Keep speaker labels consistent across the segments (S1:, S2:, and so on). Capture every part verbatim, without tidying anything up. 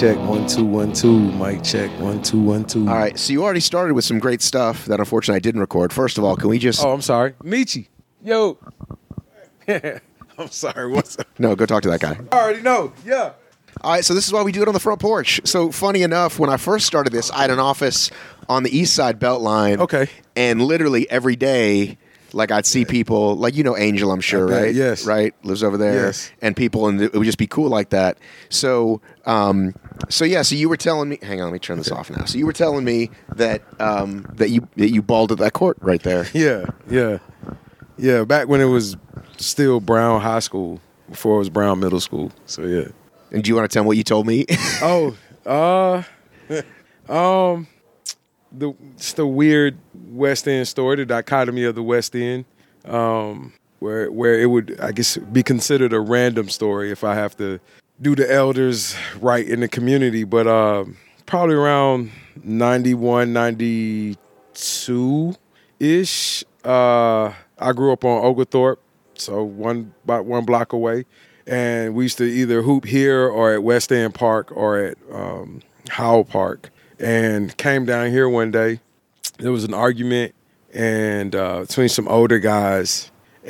S1: check, one, two, one, two. Mic check, one, two, one, two.
S2: All right, so you already started with some great stuff that unfortunately I didn't record. First of all, can we just...
S1: Oh, I'm sorry. Michi. Yo. I'm sorry. What's up?
S2: No, go talk to that guy.
S1: I already know. Yeah.
S2: All right, so this is why we do it on the front porch. So funny enough, when I first started this, I had an office on the East Side Beltline.
S1: Okay.
S2: And literally every day, like I'd see people, like you know Angel, I'm sure,
S1: bet,
S2: right?
S1: yes.
S2: Right? Lives over there.
S1: Yes.
S2: And people, and it would just be cool like that. So, um, so yeah, so you were telling me, hang on, let me turn this off now. So you were telling me that um, that you that you balled at that court right there.
S1: Yeah, yeah. Yeah, back when it was still Brown High School, before it was Brown Middle School. So, yeah.
S2: And do you want to tell me what you told me?
S1: oh, uh, um, the it's the weird West End story, the dichotomy of the West End, um, where where it would, I guess, be considered a random story if I have to do the elders right in the community. But uh, probably around ninety-one, ninety-two-ish, uh, I grew up on Oglethorpe, so one about one block away. And we used to either hoop here or at West End Park or at um, Howell Park. And came down here one day. There was an argument and uh, between some older guys.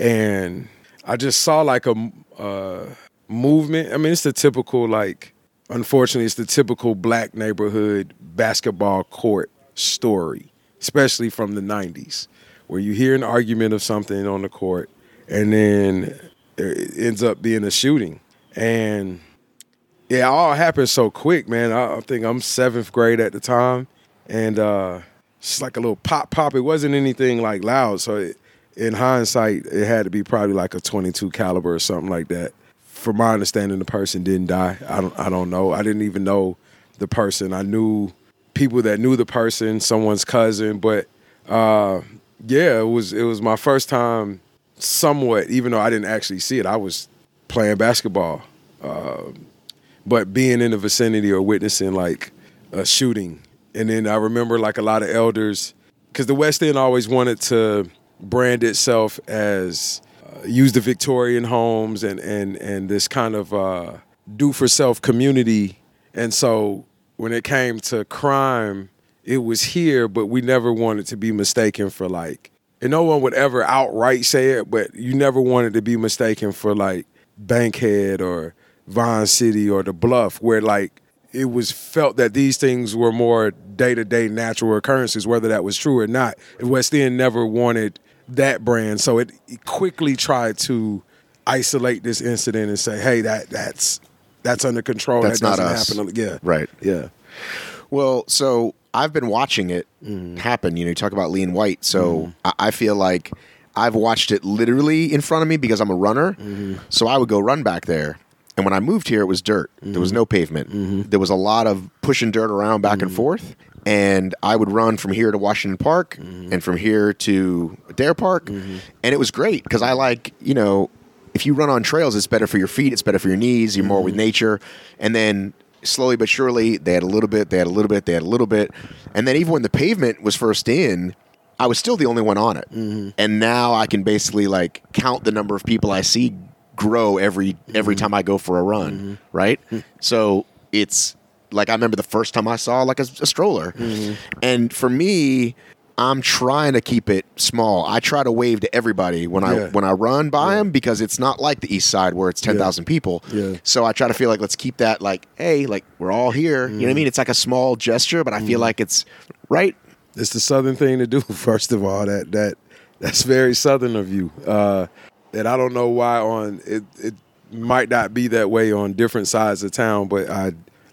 S1: And I just saw like a uh, movement. I mean, it's the typical, like, unfortunately, it's the typical black neighborhood basketball court story, especially from the nineties, where you hear an argument of something on the court and then it ends up being a shooting. And yeah, it all happened so quick, man. I, I think I'm seventh grade at the time. And uh, it's like a little pop pop. It wasn't anything like loud. So it, in hindsight, it had to be probably like a twenty-two caliber or something like that. From my understanding, the person didn't die. I don't, I don't know. I didn't even know the person. I knew people that knew the person, someone's cousin. But uh, yeah, it was it was my first time somewhat, even though I didn't actually see it. I was playing basketball. Uh, but being in the vicinity or witnessing like a shooting. And then I remember like a lot of elders, because the West End always wanted to brand itself as uh, use the Victorian homes and, and, and this kind of uh, do-for-self community. And so when it came to crime, it was here, but we never wanted to be mistaken for like, and no one would ever outright say it, but you never wanted to be mistaken for like Bankhead or Vine City or the Bluff, where like it was felt that these things were more day-to-day natural occurrences, whether that was true or not. And West End never wanted that brand, so it, it quickly tried to isolate this incident and say, "Hey, that that's that's under control.
S2: That's
S1: that
S2: not
S1: doesn't
S2: us."
S1: happen." Yeah,
S2: right.
S1: Yeah.
S2: Well, so I've been watching it mm. happen. You know, you talk about Lean White. So mm. I, I feel like I've watched it literally in front of me because I'm a runner. Mm-hmm. So I would go run back there. And when I moved here, it was dirt. Mm-hmm. There was no pavement. Mm-hmm. There was a lot of pushing dirt around back mm-hmm. and forth. And I would run from here to Washington Park mm-hmm. and from here to Dare Park. Mm-hmm. And it was great because I like, you know, if you run on trails, it's better for your feet. It's better for your knees. You're mm-hmm. more with nature. And then slowly but surely, they had a little bit, they had a little bit, they had a little bit. And then even when the pavement was first in, I was still the only one on it. Mm-hmm. And now I can basically like count the number of people I see grow every every mm-hmm. time I go for a run, mm-hmm. right? Mm-hmm. So it's like I remember the first time I saw like a, a stroller. Mm-hmm. And for me, I'm trying to keep it small. I try to wave to everybody when I yeah. when I run by yeah. them because it's not like the East Side where it's ten thousand yeah. people. Yeah. So I try to feel like let's keep that like, hey, like we're all here. Mm-hmm. You know what I mean? It's like a small gesture, but I mm-hmm. feel like it's right.
S1: It's the Southern thing to do, first of all. That that that's very Southern of you. Uh, and I don't know why on it it might not be that way on different sides of town, but I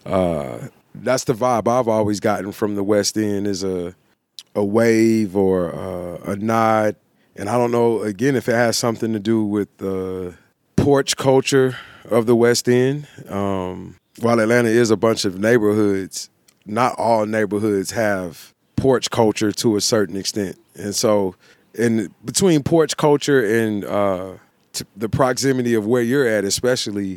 S1: uh, that's the vibe I've always gotten from the West End is a a wave or uh, a nod. And I don't know, again, if it has something to do with the porch culture of the West End. Um, while Atlanta is a bunch of neighborhoods, not all neighborhoods have porch culture to a certain extent. And so in between porch culture and uh, t- the proximity of where you're at, especially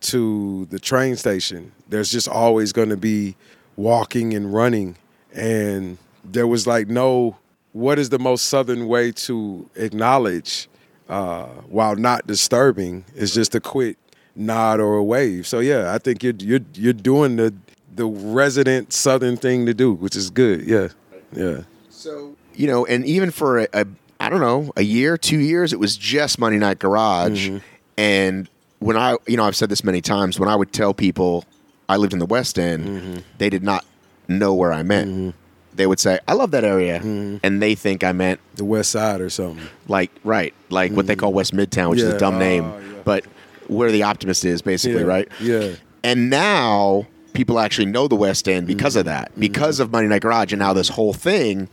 S1: to the train station, there's just always going to be walking and running. And there was like no, what is the most Southern way to acknowledge uh, while not disturbing is just a quick nod or a wave. So yeah, I think you're you're you're doing the the resident Southern thing to do, which is good. Yeah, yeah.
S2: So you know, and even for a, a I don't know, a year, two years, it was just Monday Night Garage. Mm-hmm. And when I, you know, I've said this many times, when I would tell people I lived in the West End, mm-hmm. they did not know where I meant. Mm-hmm. They would say, I love that area. Mm-hmm. And they think I meant
S1: the West Side or something.
S2: Like, right. Like mm-hmm. what they call West Midtown, which yeah. is a dumb name. Uh, yeah. But where the Optimist is, basically,
S1: yeah.
S2: right?
S1: Yeah.
S2: And now people actually know the West End because mm-hmm. of that, because mm-hmm. of Monday Night Garage. And now this whole thing,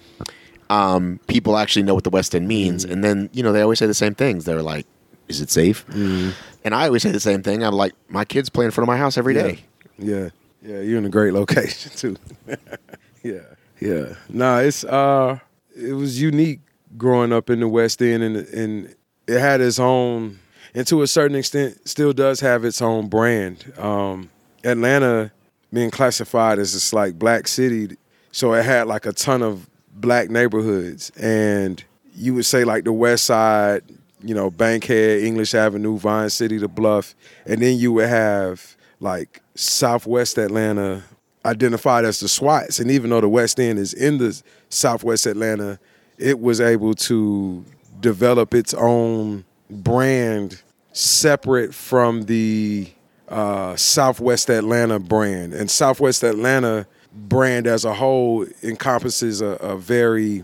S2: um, people actually know what the West End means. Mm-hmm. And then, you know, they always say the same things. They're like, is it safe? Mm-hmm. And I always say the same thing. I'm like, my kids play in front of my house every
S1: yeah.
S2: day.
S1: Yeah. Yeah. You're in a great location, too. yeah. Yeah, nah, it's uh, it was unique growing up in the West End, and and it had its own, and to a certain extent, still does have its own brand. Um, Atlanta being classified as this like black city, so it had like a ton of black neighborhoods, and you would say like the West Side, you know, Bankhead, English Avenue, Vine City, the Bluff, and then you would have like Southwest Atlanta, identified as the SWATs. And even though the West End is in the Southwest Atlanta, it was able to develop its own brand separate from the uh, Southwest Atlanta brand. And Southwest Atlanta brand as a whole encompasses a, a very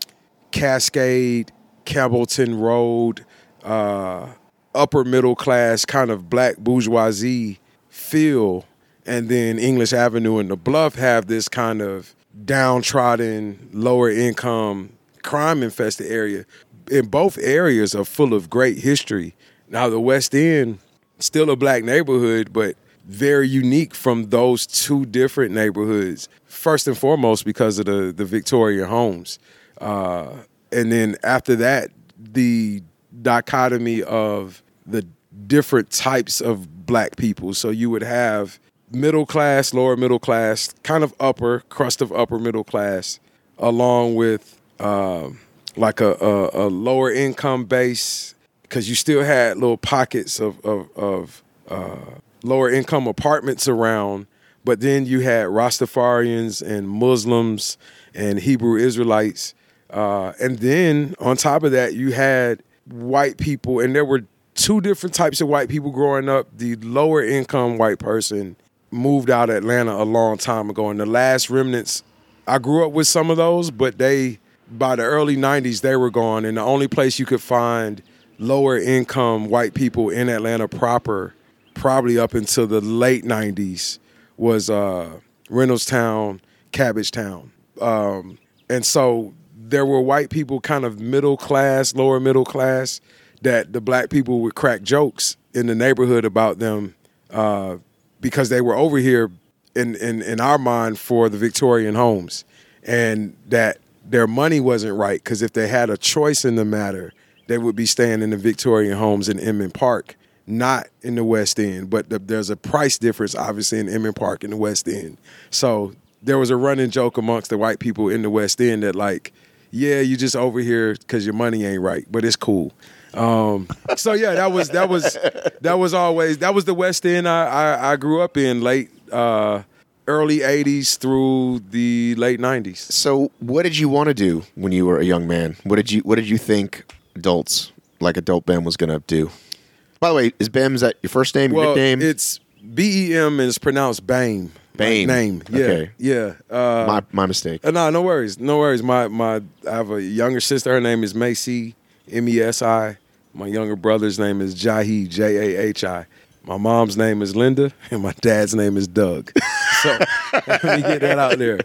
S1: Cascade, Campbellton Road, uh, upper middle class kind of black bourgeoisie feel. And then English Avenue and the Bluff have this kind of downtrodden, lower income, crime infested area. And both areas are full of great history. Now the West End, still a black neighborhood, but very unique from those two different neighborhoods. First and foremost because of the, the Victorian homes. Uh, and then after that, the dichotomy of the different types of black people. So you would have middle class, lower middle class, kind of upper, crust of upper middle class, along with uh, like a, a, a lower income base, because you still had little pockets of, of, of uh, lower income apartments around, but then you had Rastafarians and Muslims and Hebrew Israelites. Uh, and then on top of that, you had white people, and there were two different types of white people growing up. The lower income white person moved out of Atlanta a long time ago, and the last remnants, I grew up with some of those, but they, by the early nineties, they were gone, and the only place you could find lower income white people in Atlanta proper, probably up until the late nineties, was uh, Reynoldstown, Cabbagetown. Um, and so there were white people kind of middle class, lower middle class, that the black people would crack jokes in the neighborhood about them uh, because they were over here in, in, in our mind for the Victorian homes, and that their money wasn't right, because if they had a choice in the matter, they would be staying in the Victorian homes in Inman Park, not in the West End. But the, there's a price difference, obviously, in Inman Park and the West End. So there was a running joke amongst the white people in the West End that, like, yeah, you just over here because your money ain't right, but it's cool. Um, so yeah, that was that was that was always that was the West End I I, I grew up in, late uh, early eighties through the late nineties.
S2: So what did you want to do when you were a young man? What did you What did you think adults like adult Ben was going to do? By the way, is Bem, is that your first name, your
S1: well,
S2: nickname?
S1: It's B E M and it's pronounced Bame.
S2: Bame.
S1: Like name. Yeah.
S2: Okay.
S1: Yeah. Uh,
S2: my my mistake.
S1: Uh, no, no worries. No worries. My my I have a younger sister. Her name is Macy, M E S I. My younger brother's name is Jahi, J A H I. My mom's name is Linda, and my dad's name is Doug. So let me get that out there.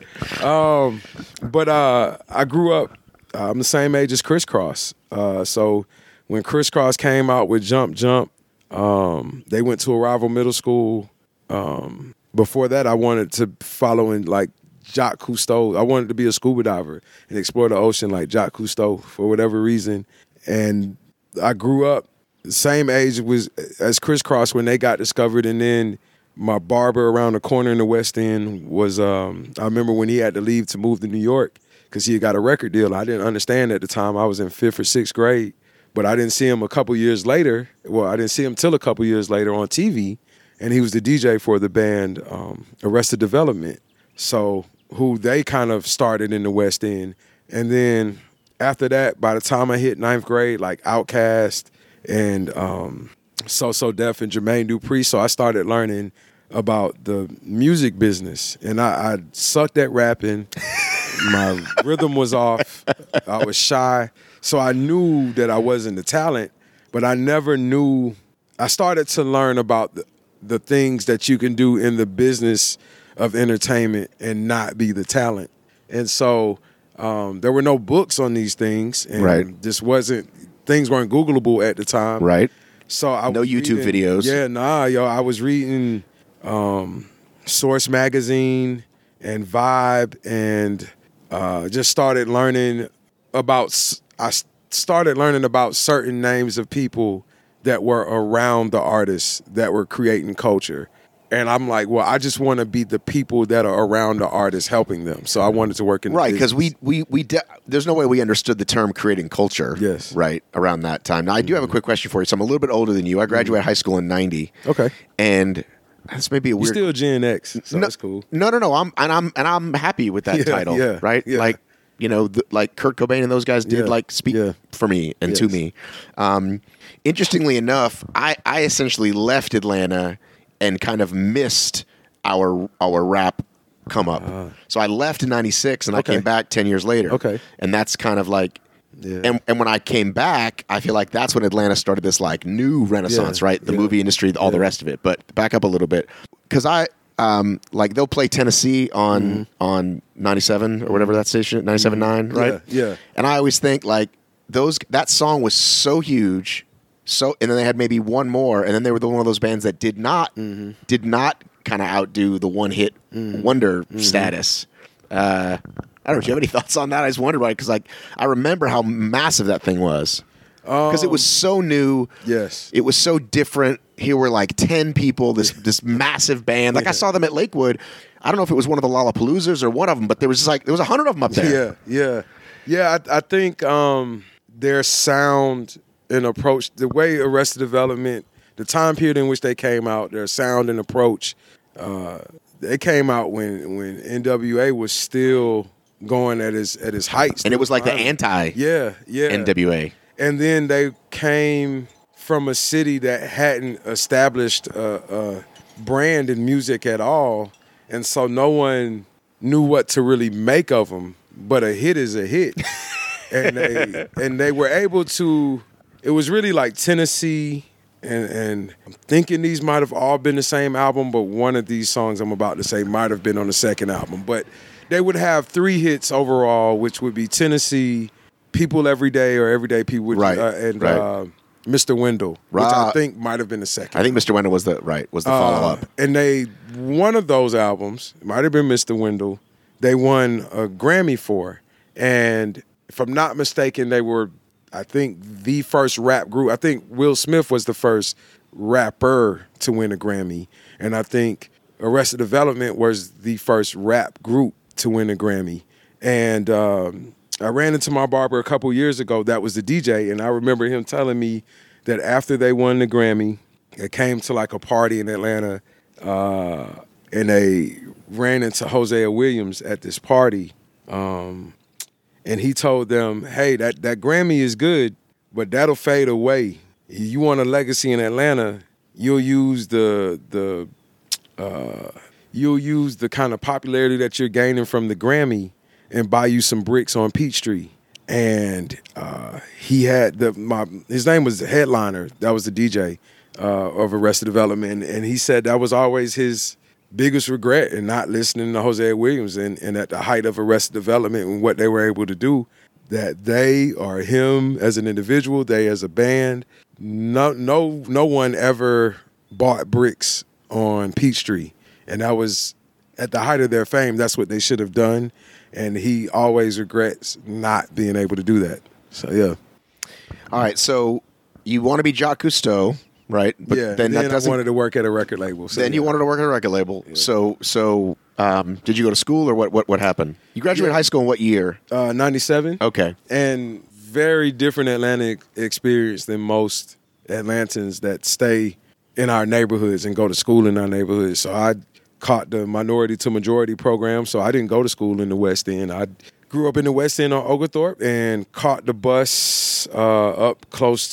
S1: Um, but uh, I grew up, uh, I'm the same age as Criss Cross. Uh, so when Criss Cross came out with Jump Jump, um, they went to a rival middle school. Um, before that, I wanted to follow in like Jacques Cousteau. I wanted to be a scuba diver and explore the ocean like Jacques Cousteau for whatever reason. And I grew up the same age was as Criss Cross when they got discovered, and then my barber around the corner in the West End was, um, I remember when he had to leave to move to New York because he had got a record deal. I didn't understand at the time. I was in fifth or sixth grade, but I didn't see him a couple years later. Well, I didn't see him till a couple years later on T V, and he was the D J for the band um, Arrested Development. So who they kind of started in the West End, and then after that, by the time I hit ninth grade, like Outkast and um, So So Def and Jermaine Dupri, so I started learning about the music business, and I, I sucked at rapping. My rhythm was off. I was shy. So I knew that I wasn't the talent, but I never knew. I started to learn about the, the things that you can do in the business of entertainment and not be the talent. And so um, there were no books on these things. And
S2: right.
S1: this wasn't, things weren't Googleable at the time.
S2: Right.
S1: So I
S2: No
S1: was
S2: YouTube
S1: reading,
S2: videos.
S1: Yeah, nah, yo. I was reading um, Source Magazine and Vibe and uh, just started learning about, I started learning about certain names of people that were around the artists that were creating culture. And I'm like, well, I just want to be the people that are around the artists helping them. So I wanted to work in
S2: right
S1: the
S2: because we we we de- there's no way we understood the term creating culture.
S1: Yes.
S2: Right around that time. Now I do have a quick question for you. So I'm a little bit older than you. I graduated high school in ninety.
S1: Okay.
S2: And this may be a
S1: You're
S2: weird.
S1: still Gen X, so
S2: no,
S1: that's cool.
S2: No, no, no. I'm and I'm and I'm happy with that
S1: Yeah,
S2: title.
S1: yeah,
S2: right.
S1: yeah.
S2: Like you know, the, like Kurt Cobain and those guys did
S1: Yeah,
S2: like speak
S1: yeah.
S2: for me and to
S1: Yes.
S2: me. Um, interestingly enough, I I essentially left Atlanta and kind of missed our our rap come up. Uh, so I left in ninety-six and
S1: okay.
S2: I came back ten years later.
S1: Okay.
S2: And that's kind of like,
S1: Yeah.
S2: and, and when I came back, I feel like that's when Atlanta started this like new renaissance,
S1: Yeah,
S2: right? The
S1: yeah,
S2: movie industry, all the
S1: yeah.
S2: rest of it. But back up a little bit. Because I, um, like they'll play Tennessee on
S1: Mm-hmm.
S2: on ninety-seven or whatever that station, ninety-seven point nine, right?
S1: Yeah, yeah.
S2: And I always think like those, that song was so huge. So, and then they had maybe one more, and then they were the one of those bands that did not
S1: Mm-hmm.
S2: did not kind of outdo the one hit
S1: Mm-hmm.
S2: wonder status. Uh, I don't know. Do you have any thoughts on that? I just wondered why, because like I remember how massive that thing was, because it was so new.
S1: Yes.
S2: It was so different. Here were like ten people. This this massive band. Like I saw them at Lakewood. I don't know if it was one of the Lollapaloozas or one of them, but there was just like there was a hundred of them up there.
S1: Yeah, yeah, yeah. I, I think um, their sound and approach, the way Arrested Development, the time period in which they came out, their sound and approach, uh, they came out when when N W A was still going at its at its heights,
S2: And it was like the
S1: climbing.
S2: anti
S1: yeah, yeah.
S2: N W A.
S1: And then they came from a city that hadn't established a, a brand in music at all, and so no one knew what to really make of them. But a hit is a hit, and they and they were able to. It was really like Tennessee, and, and I'm thinking these might have all been the same album, but one of these songs I'm about to say might have been on the second album. But they would have three hits overall, which would be Tennessee, People Every Day, or Everyday People, which,
S2: Right,
S1: uh, and
S2: right.
S1: uh, Mister Wendell, which I
S2: Right.
S1: think might have been the second.
S2: I think Mister Wendell was the right was the follow
S1: Uh,
S2: up.
S1: and they one of those albums, it might have been Mister Wendell, they won a Grammy for. And if I'm not mistaken, they were, I think, the first rap group. I think Will Smith was the first rapper to win a Grammy. And I think Arrested Development was the first rap group to win a Grammy. And um, I ran into my barber a couple years ago that was the D J, and I remember him telling me that after they won the Grammy, they came to like a party in Atlanta, uh, and they ran into Hosea Williams at this party, um, and he told them, hey, that, that Grammy is good, but that'll fade away. You want a legacy in Atlanta, you'll use the the uh, you'll use the kind of popularity that you're gaining from the Grammy and buy you some bricks on Peachtree. And uh, he had the my his name was the Headliner. That was the D J uh, of Arrested Development, and he said that was always his biggest regret in not listening to Hosea Williams. And, and at the height of Arrested Development and what they were able to do, that they or him as an individual, they as a band, no no no one ever bought bricks on Peachtree, and that was at the height of their fame. That's what they should have done. And he always regrets not being able to do that. So, yeah.
S2: All right, so you want to be Jacques Cousteau, right? But
S1: yeah,
S2: then,
S1: then
S2: that
S1: I
S2: doesn't.
S1: wanted to work at a record label. So
S2: then you
S1: yeah.
S2: wanted to work at a record label. So, so um, did you go to school or what? What, what happened? You graduated
S1: Yeah.
S2: high school in what year?
S1: Uh, ninety-seven.
S2: Okay.
S1: And very different Atlanta experience than most Atlantans that stay in our neighborhoods and go to school in our neighborhoods. So I caught the minority to majority program, so I didn't go to school in the West End. I grew up in the West End on Oglethorpe and caught the bus uh, up close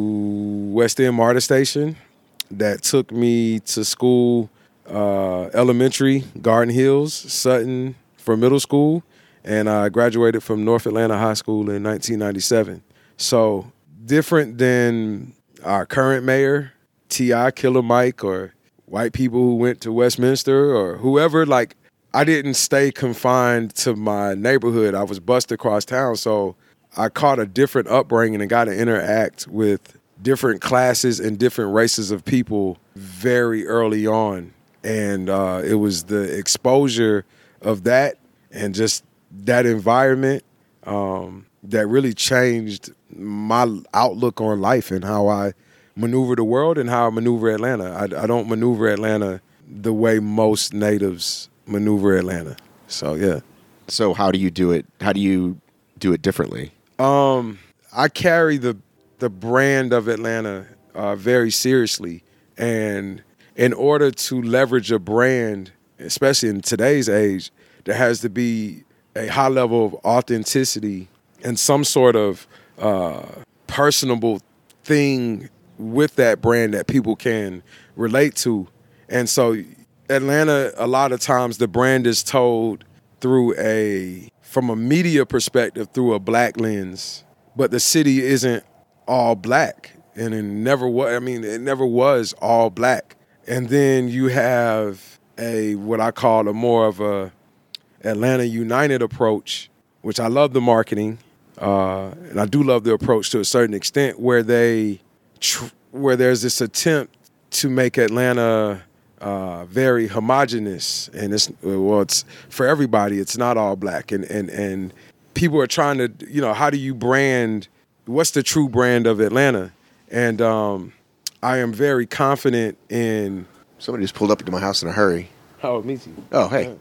S1: to West End MARTA Station that took me to school, uh, elementary, Garden Hills, Sutton for middle school, and I graduated from North Atlanta High School in nineteen ninety-seven. So different than our current mayor, T I Killer Mike, or white people who went to Westminster or whoever, like, I didn't stay confined to my neighborhood. I was bussed across town, so I caught a different upbringing and got to interact with different classes and different races of people very early on. And uh, it was the exposure of that and just that environment um, that really changed my outlook on life and how I maneuver the world and how I maneuver Atlanta. I, I don't maneuver Atlanta the way most natives maneuver Atlanta. So, yeah.
S2: So how do you do it? How do you do it differently?
S1: Um, I carry the the brand of Atlanta uh, very seriously. And in order to leverage a brand, especially in today's age, there has to be a high level of authenticity and some sort of uh, personable thing with that brand that people can relate to. And so Atlanta, a lot of times the brand is told through a, from a media perspective, through a black lens, but the city isn't all black. And it never was, I mean, it never was all black. And then you have a, what I call a more of a Atlanta United approach, which I love the marketing. Uh, and I do love the approach to a certain extent where they, tr- where there's this attempt to make Atlanta uh, very homogenous, and it's well, it's for everybody. It's not all black, and and and people are trying to, you know, how do you brand? What's the true brand of Atlanta? And um, I am very confident in.
S2: Somebody just pulled up into my house in a hurry.
S1: Oh, me too.
S2: Oh, hey.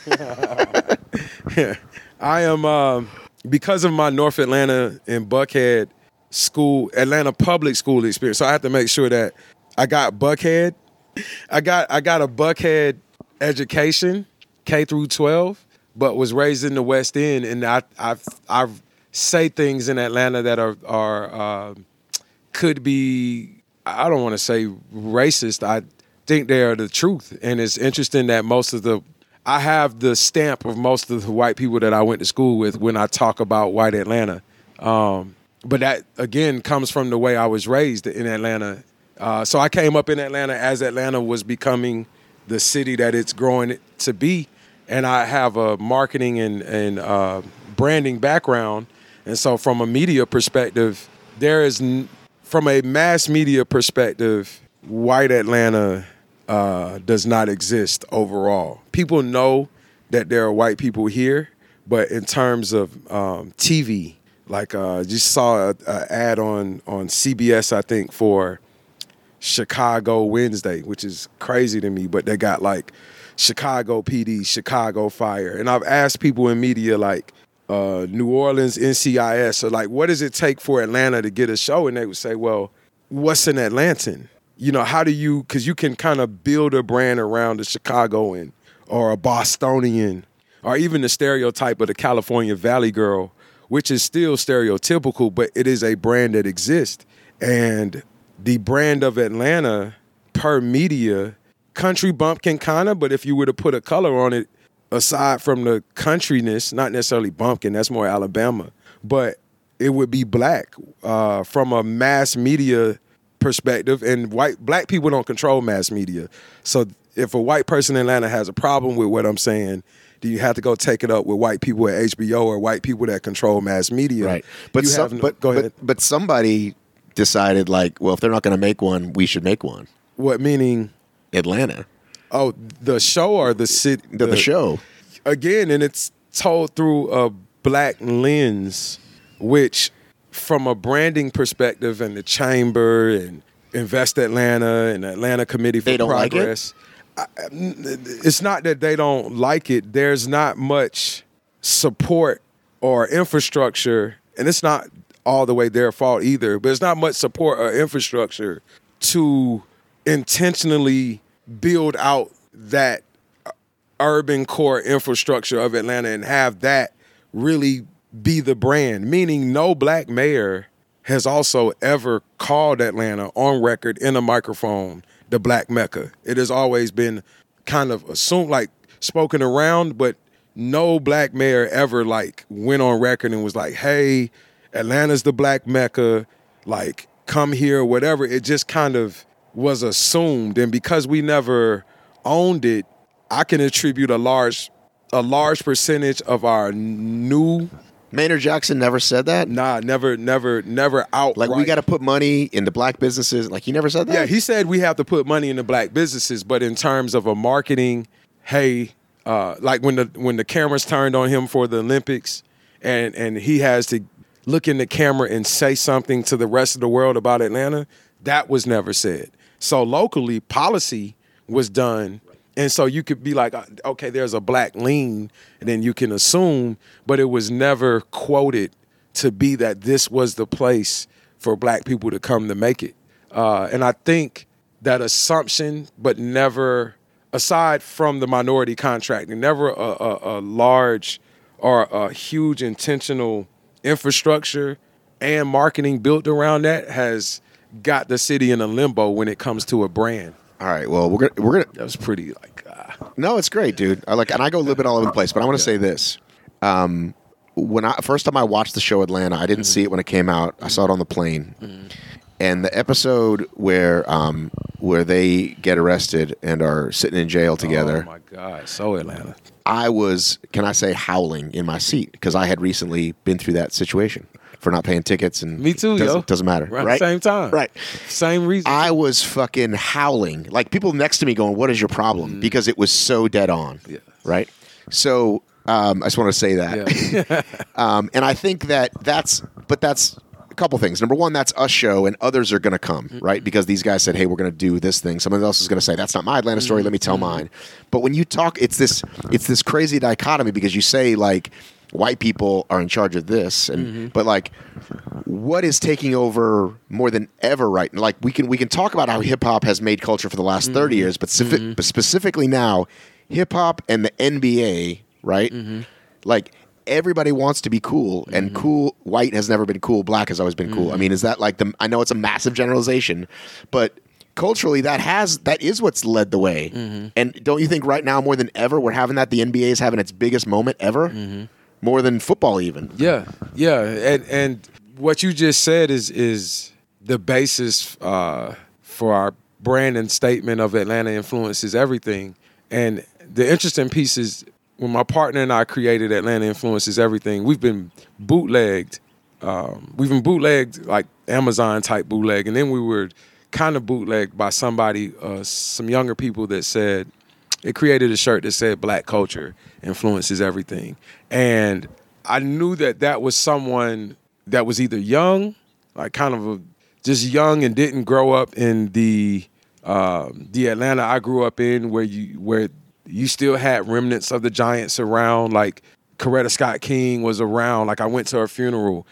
S1: Yeah. I am um, because of my North Atlanta and Buckhead school, Atlanta public school experience. So I have to make sure that I got Buckhead. I got I got a Buckhead education, K through twelve, but was raised in the West End, and I I I say things in Atlanta that are are uh, could be, I don't want to say racist. I think they are the truth, and it's interesting that most of the I have the stamp of most of the white people that I went to school with when I talk about white Atlanta. Um, but that, again, comes from the way I was raised in Atlanta. Uh, so I came up in Atlanta as Atlanta was becoming the city that it's growing to be. And I have a marketing and, and uh, branding background. And so from a media perspective, there is, n- from a mass media perspective, white Atlanta uh, does not exist overall. People know that there are white people here, but in terms of um, T V, like uh, just saw an ad on, on C B S, I think, for Chicago Wednesday, which is crazy to me, but they got like Chicago P D, Chicago Fire. And I've asked people in media like uh, New Orleans N C I S, so like, what does it take for Atlanta to get a show? And they would say, well, what's an Atlantan? You know, how do you, because you can kind of build a brand around a Chicagoan or a Bostonian or even the stereotype of the California Valley girl, which is still stereotypical, but it is a brand that exists. And the brand of Atlanta per media, country bumpkin kind of, but if you were to put a color on it, aside from the countryness, not necessarily bumpkin, that's more Alabama, but it would be black uh, from a mass media perspective. And white black people don't control mass media. So if a white person in Atlanta has a problem with what I'm saying, do you have to go take it up with white people at H B O or white people that control mass media?
S2: Right. But, some,
S1: no,
S2: but,
S1: go ahead.
S2: but, but somebody decided, like, well, if they're not going to make one, we should make one.
S1: What, meaning?
S2: Atlanta.
S1: Oh, the show or the city?
S2: The, the show.
S1: Again, and it's told through a black lens, which from a branding perspective and the Chamber and Invest Atlanta and Atlanta Committee for
S2: they don't
S1: Progress,
S2: like it?
S1: I, it's not that they don't like it. There's not much support or infrastructure, and it's not all the way their fault either, but it's not much support or infrastructure to intentionally build out that urban core infrastructure of Atlanta and have that really be the brand, meaning no black mayor has also ever called Atlanta on record in a microphone the Black Mecca. It has always been kind of assumed, like spoken around, but no black mayor ever like went on record and was like, hey, Atlanta's the Black Mecca, like come here, whatever. It just kind of was assumed. And because we never owned it, I can attribute a large a large percentage of our new
S2: Maynard Jackson never said that?
S1: Nah, never, never, never outright.
S2: Like, we got to put money into black businesses. Like, he never said that?
S1: Yeah, he said we have to put money into black businesses, but in terms of a marketing, hey, uh, like when the when the cameras turned on him for the Olympics and, and he has to look in the camera and say something to the rest of the world about Atlanta, that was never said. So locally, policy was done. And so you could be like, okay, there's a black lean, and then you can assume, but it was never quoted to be that this was the place for black people to come to make it. Uh, and I think that assumption, but never, aside from the minority contracting, never a, a, a large or a huge intentional infrastructure and marketing built around that has got the city in a limbo when it comes to a brand.
S2: All right. Well, we're gonna we're gonna.
S1: That was pretty like. Uh,
S2: no, it's great, dude. I like, and I go a little bit all over the place, but I want to yeah. say this. Um, when I first time I watched the show Atlanta, I didn't mm-hmm. see it when it came out. I saw it on the plane, mm-hmm. and the episode where um where they get arrested and are sitting in jail together.
S1: Oh my God, so Atlanta.
S2: I was, can I say, howling in my seat because I had recently been through that situation for not paying tickets, and
S1: me too,
S2: doesn't,
S1: yo.
S2: Doesn't matter,
S1: right?
S2: right?
S1: Same time,
S2: right?
S1: Same reason.
S2: I was fucking howling, like people next to me going, "What is your problem?" Mm. Because it was so dead on,
S1: yeah.
S2: right? So um, I just want to say that,
S1: yeah.
S2: um, and I think that that's, but that's a couple things. Number one, that's us show, and others are going to come, mm-hmm. right? Because these guys said, "Hey, we're going to do this thing." Someone else is going to say, "That's not my Atlanta story. Mm-hmm. Let me tell mm-hmm. mine." But when you talk, it's this, it's this crazy dichotomy because you say like, white people are in charge of this, and mm-hmm. but like, what is taking over more than ever right now? Like we can we can talk about how hip hop has made culture for the last mm-hmm. thirty years, but, specific, mm-hmm. but specifically now, hip hop and the N B A, right? Mm-hmm. Like everybody wants to be cool, mm-hmm. and cool white has never been cool, black has always been cool. Mm-hmm. I mean, is that like the? I know it's a massive generalization, but culturally that has that is what's led the way. Mm-hmm. And don't you think right now more than ever we're having that? The N B A is having its biggest moment ever. Mm-hmm. More than football, even.
S1: Yeah, yeah, and and what you just said is is the basis uh, for our brand and statement of Atlanta influences everything. And the interesting piece is when my partner and I created Atlanta Influences Everything, we've been bootlegged. Um, we've been bootlegged like Amazon type bootleg, and then we were kind of bootlegged by somebody, uh, some younger people that said. It created a shirt that said Black culture influences everything. And I knew that that was someone that was either young, like kind of a, just young and didn't grow up in the uh, the Atlanta I grew up in where you where you still had remnants of the Giants around, like Coretta Scott King was around. Like I went to her funeral.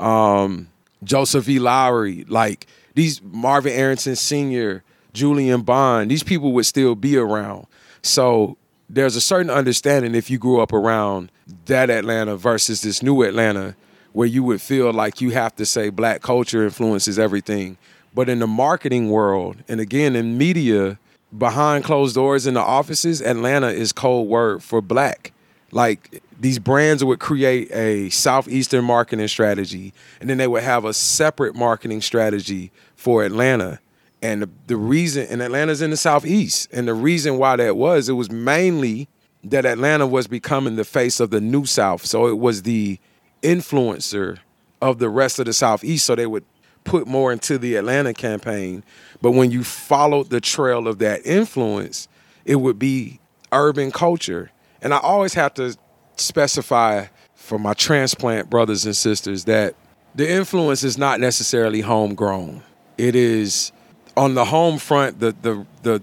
S1: Um, Joseph E. Lowry, like these Marvin Arrington Senior, Julian Bond, these people would still be around. So there's a certain understanding if you grew up around that Atlanta versus this new Atlanta where you would feel like you have to say Black culture influences everything. But in the marketing world, and again in media, behind closed doors in the offices, Atlanta is code word for Black. Like these brands would create a Southeastern marketing strategy, and then they would have a separate marketing strategy for Atlanta. And the, the reason, and Atlanta's in the Southeast, and the reason why that was, it was mainly that Atlanta was becoming the face of the New South. So it was the influencer of the rest of the Southeast, so they would put more into the Atlanta campaign. But when you followed the trail of that influence, it would be urban culture. And I always have to specify for my transplant brothers and sisters that the influence is not necessarily homegrown. It is... On the home front, the, the the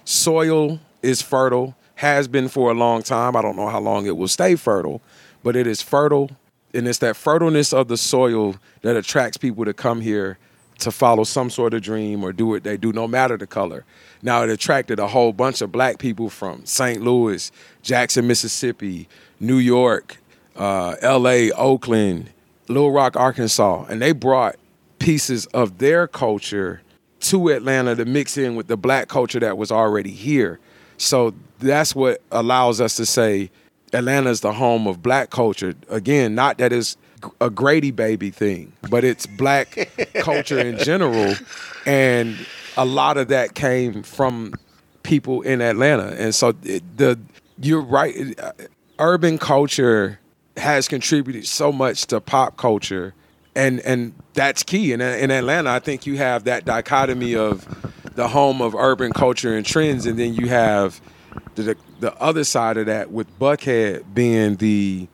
S1: soil is fertile, has been for a long time. I don't know how long it will stay fertile, but it is fertile. And it's that fertileness of the soil that attracts people to come here to follow some sort of dream or do what they do, no matter the color. Now, it attracted a whole bunch of black people from Saint Louis, Jackson, Mississippi, New York, uh, L A, Oakland, Little Rock, Arkansas, and they brought pieces of their culture to Atlanta to mix in with the black culture that was already here. So that's what allows us to say Atlanta is the home of black culture. Again, not that it's a Grady baby thing, but it's black culture in general. And a lot of that came from people in Atlanta. And so it, the you're right. Urban culture has contributed so much to pop culture. And and that's key. In, in Atlanta, I think you have that dichotomy of the home of urban culture and trends, and then you have the the other side of that with Buckhead being the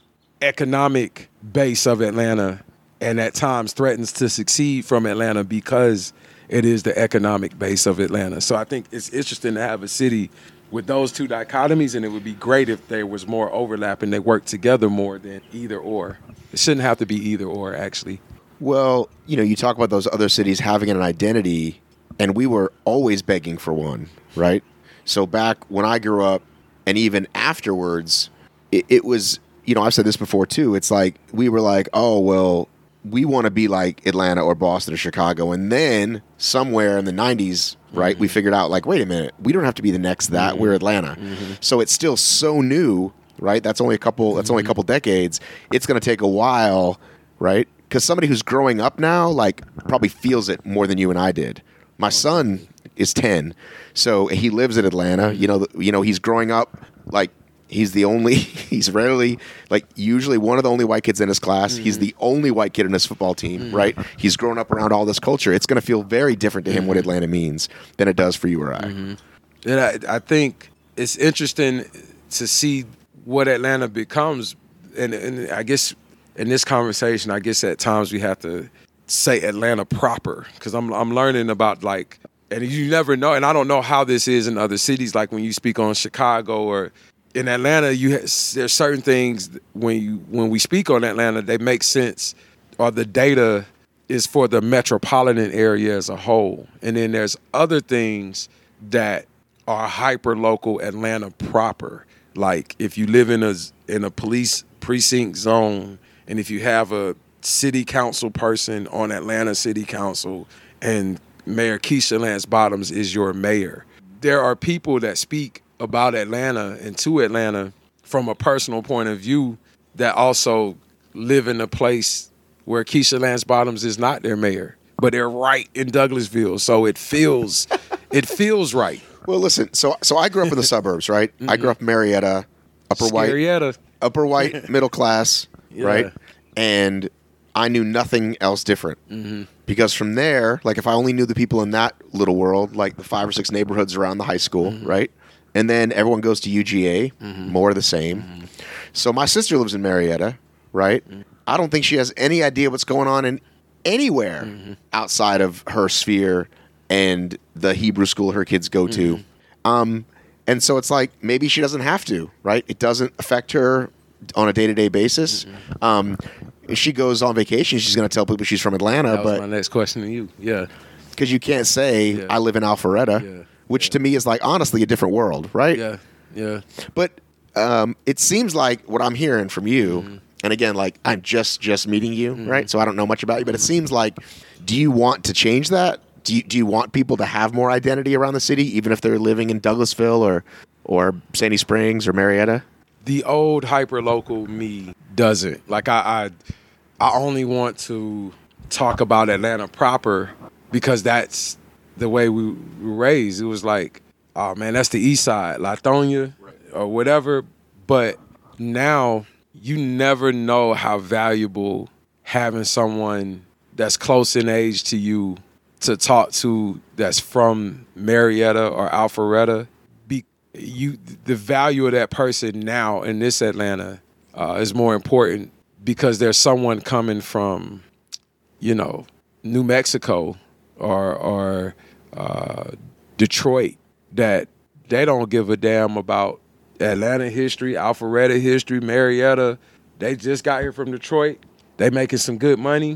S1: economic base of Atlanta, and at times threatens to succeed from Atlanta because it is the economic base of Atlanta. So I think it's interesting to have a city with those two dichotomies, and it would be great if there was more overlap and they worked together more than either or. It shouldn't have to be either or, actually.
S2: Well, you know, you talk about those other cities having an identity, and we were always begging for one, right? So back when I grew up, and even afterwards, it, it was, you know, I've said this before too, it's like, we were like, oh, well, we want to be like Atlanta or Boston or Chicago. And then somewhere in the nineties, right, mm-hmm. we figured out, like, wait a minute, we don't have to be the next that, mm-hmm. we're Atlanta. Mm-hmm. So it's still so new, right? That's only a couple, that's mm-hmm. only a couple decades. It's going to take a while, right? Because somebody who's growing up now, like, probably feels it more than you and I did. My son is ten, so he lives in Atlanta. You know, you know, he's growing up, like, he's the only, he's rarely, like, usually one of the only white kids in his class. Mm-hmm. He's the only white kid in his football team, mm-hmm. right? He's grown up around all this culture. It's going to feel very different to him mm-hmm. what Atlanta means than it does for you or I.
S1: Mm-hmm. And I, I think it's interesting to see what Atlanta becomes. And, and I guess in this conversation, I guess at times we have to say Atlanta proper, because I'm I'm learning about, like, and you never know, and I don't know how this is in other cities, like when you speak on Chicago or in Atlanta, you ha- there's certain things when you when we speak on Atlanta, they make sense, or the data is for the metropolitan area as a whole. And then there's other things that are hyper local Atlanta proper. Like if you live in a in a police precinct zone, and if you have a city council person on Atlanta City Council, and Mayor Keisha Lance Bottoms is your mayor, there are people that speak about Atlanta and to Atlanta from a personal point of view that also live in a place where Keisha Lance Bottoms is not their mayor, but they're right in Douglasville. So it feels it feels right.
S2: Well, listen, so so I grew up in the suburbs, right? Mm-hmm. I grew up in Marietta, upper
S1: Scarietta.
S2: white, upper white, middle class, yeah. right? And I knew nothing else different. Mm-hmm. Because from there, like if I only knew the people in that little world, like the five or six neighborhoods around the high school, mm-hmm. right? And then everyone goes to U G A, mm-hmm. more of the same. Mm-hmm. So my sister lives in Marietta, right? Mm-hmm. I don't think she has any idea what's going on in anywhere mm-hmm. outside of her sphere and the Hebrew school her kids go to. Mm-hmm. Um, and so it's like, maybe she doesn't have to, right? It doesn't affect her on a day-to-day basis. Mm-hmm. Um, if she goes on vacation, she's going to tell people she's from Atlanta.
S1: That was
S2: but
S1: my next question to you. Yeah.
S2: Because you can't say, yeah. I live in Alpharetta, yeah. which yeah. to me is like, honestly, a different world, right?
S1: Yeah, yeah.
S2: But um, it seems like what I'm hearing from you, mm-hmm. and again, like I'm just just meeting you, mm-hmm. right? So I don't know much about you, but it seems like, do you want to change that? Do you, do you want people to have more identity around the city, even if they're living in Douglasville or, or Sandy Springs or Marietta?
S1: The old hyper-local me doesn't. Like, I, I I only want to talk about Atlanta proper because that's the way we were raised. It was like, oh, man, that's the east side, Lithonia or whatever. But now you never know how valuable having someone that's close in age to you to talk to that's from Marietta or Alpharetta. Be, you, the value of that person now in this Atlanta uh, is more important because there's someone coming from, you know, New Mexico or or uh, Detroit that they don't give a damn about Atlanta history, Alpharetta history, Marietta. They just got here from Detroit. They making some good money.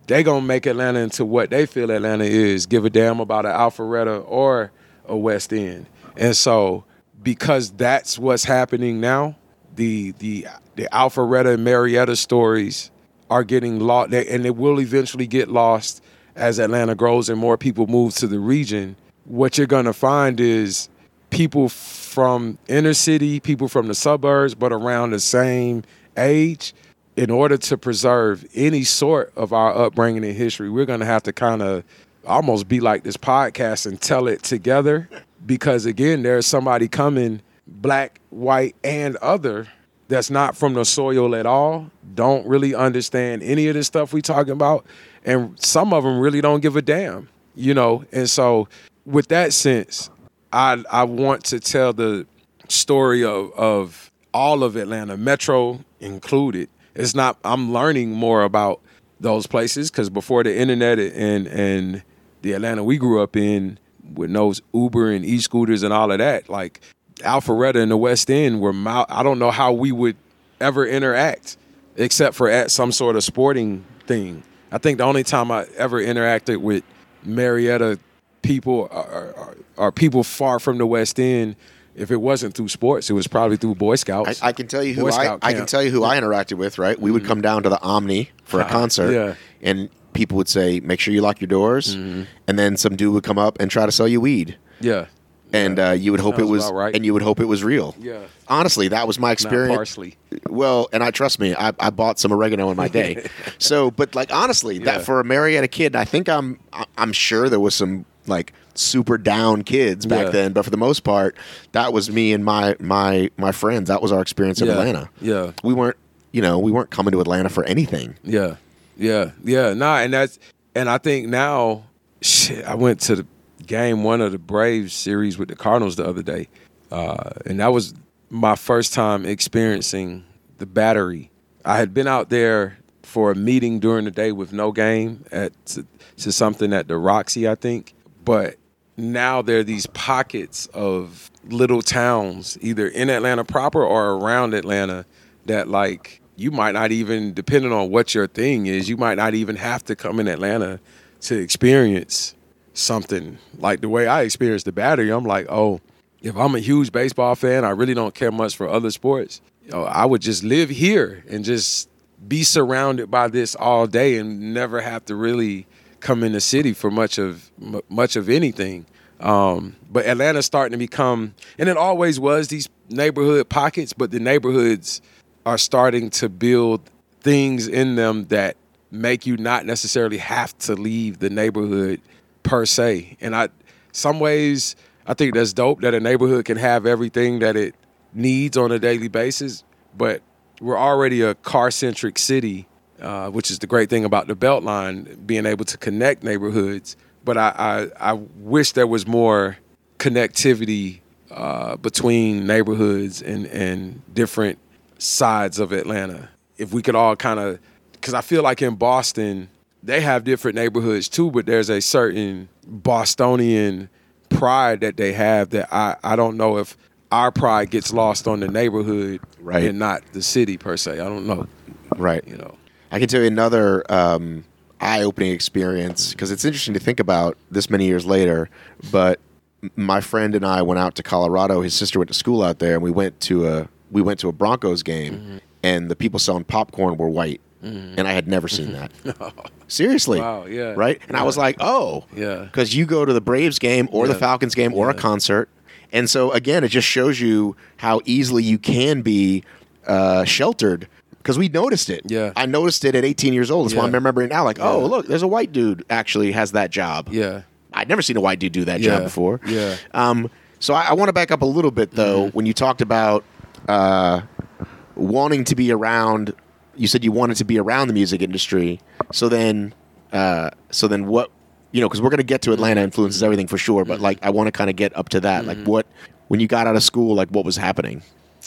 S1: they going to make Atlanta into what they feel Atlanta is, give a damn about an Alpharetta or a West End. And so because that's what's happening now, the the the Alpharetta and Marietta stories are getting lost, and it will eventually get lost as Atlanta grows and more people move to the region. What you're going to find is people from inner city, people from the suburbs, but around the same age. In order to preserve any sort of our upbringing and history, we're going to have to kind of almost be like this podcast and tell it together. Because, again, there's somebody coming, black, white, and other, that's not from the soil at all, don't really understand any of this stuff we talking about, and some of them really don't give a damn, you know? And so with that sense, I I want to tell the story of, of all of Atlanta, Metro included. It's not, I'm learning more about those places because before the internet and and the Atlanta we grew up in with no Uber and e-scooters and all of that, like Alpharetta and the West End were, mou- I don't know how we would ever interact except for at some sort of sporting thing. I think the only time I ever interacted with Marietta people are, are, are people far from the West End. If it wasn't through sports, it was probably through Boy Scouts.
S2: I, I can tell you who I, I can tell you who I interacted with. Right, we mm-hmm. would come down to the Omni for a concert, yeah. and people would say, "Make sure you lock your doors," mm-hmm. and then some dude would come up and try to sell you weed.
S1: Yeah,
S2: and
S1: yeah.
S2: Uh, you would hope
S1: Sounds
S2: it was,
S1: right.
S2: and you would hope it was real.
S1: Yeah,
S2: honestly, that was my experience.
S1: Not parsley.
S2: Well, and I trust me, I, I bought some oregano in my day. So, but like honestly, yeah. that for a Marietta kid, I think I'm I'm sure there was some like super down kids back yeah. then, but for the most part, that was me and my my my friends. That was our experience in
S1: yeah.
S2: Atlanta.
S1: Yeah,
S2: we weren't, you know, we weren't coming to Atlanta for anything.
S1: Yeah, yeah, yeah. Nah, and that's and I think now, shit. I went to the game one of the Braves series with the Cardinals the other day, uh, and that was my first time experiencing the Battery. I had been out there for a meeting during the day with no game at to, to something at the Roxy, I think, but now there are these pockets of little towns, either in Atlanta proper or around Atlanta, that like you might not even, depending on what your thing is, you might not even have to come in Atlanta to experience something. Like the way I experienced the Battery, I'm like, oh, if I'm a huge baseball fan, I really don't care much for other sports. You know, I would just live here and just be surrounded by this all day and never have to really come in the city for much of m- much of anything. Um, but Atlanta's starting to become, and it always was these neighborhood pockets, but the neighborhoods are starting to build things in them that make you not necessarily have to leave the neighborhood per se. And I, some ways, I think that's dope that a neighborhood can have everything that it needs on a daily basis, but we're already a car-centric city, uh, which is the great thing about the Beltline, being able to connect neighborhoods. But I, I, I wish there was more connectivity uh, between neighborhoods and, and different sides of Atlanta. If we could all kind of, because I feel like in Boston, they have different neighborhoods too, but there's a certain Bostonian pride that they have that I, I don't know if our pride gets lost on the neighborhood
S2: right.
S1: and not the city per se. I don't know.
S2: Right.
S1: You know.
S2: I can tell you another um, eye-opening experience, because it's interesting to think about this many years later, but my friend and I went out to Colorado. His sister went to school out there, and we went to a we went to a Broncos game, mm-hmm. and the people selling popcorn were white. Mm-hmm. And I had never seen that. Seriously.
S1: Wow, yeah.
S2: Right? And
S1: yeah.
S2: I was like, oh.
S1: Yeah.
S2: Because you go to the Braves game or
S1: yeah.
S2: the Falcons game or
S1: yeah.
S2: a concert. And so, again, it just shows you how easily you can be uh, sheltered. Because we noticed it.
S1: Yeah.
S2: I noticed it at eighteen years old. That's
S1: yeah.
S2: why I'm remembering now. Like,
S1: yeah.
S2: oh, look, there's a white dude actually has that job.
S1: Yeah.
S2: I'd never seen a white dude do that
S1: yeah.
S2: job before.
S1: Yeah.
S2: Um, so I, I want to back up a little bit, though, mm-hmm. when you talked about uh, wanting to be around. You said you wanted to be around the music industry. So then, uh, so then what? You know, because we're going to get to Atlanta influences everything for sure. But like, I want to kind of get up to that. Mm-hmm. Like, what when you got out of school? Like, what was happening?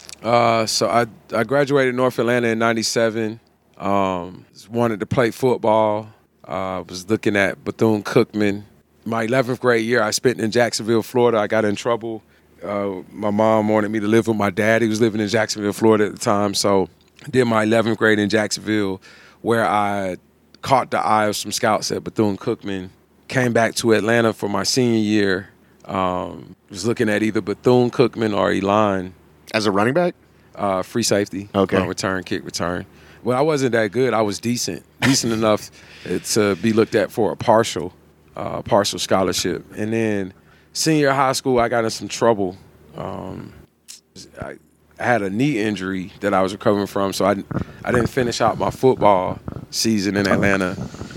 S1: Uh, so I I graduated North Atlanta in ninety-seven. Um, wanted to play football. I uh, was looking at Bethune-Cookman. My eleventh grade year, I spent in Jacksonville, Florida. I got in trouble. Uh, my mom wanted me to live with my dad. He was living in Jacksonville, Florida at the time. So I did my eleventh grade in Jacksonville, where I caught the eye of some scouts at Bethune-Cookman. Came back to Atlanta for my senior year. Um, was looking at either Bethune-Cookman or Elon.
S2: As a running back?
S1: Uh, free safety.
S2: Okay.
S1: Punt return, kick return. Well, I wasn't that good. I was decent. Decent enough to be looked at for a partial, uh, partial scholarship. And then senior high school, I got in some trouble. Um, I, I had a knee injury that I was recovering from, so I, I didn't finish out my football season in Atlanta.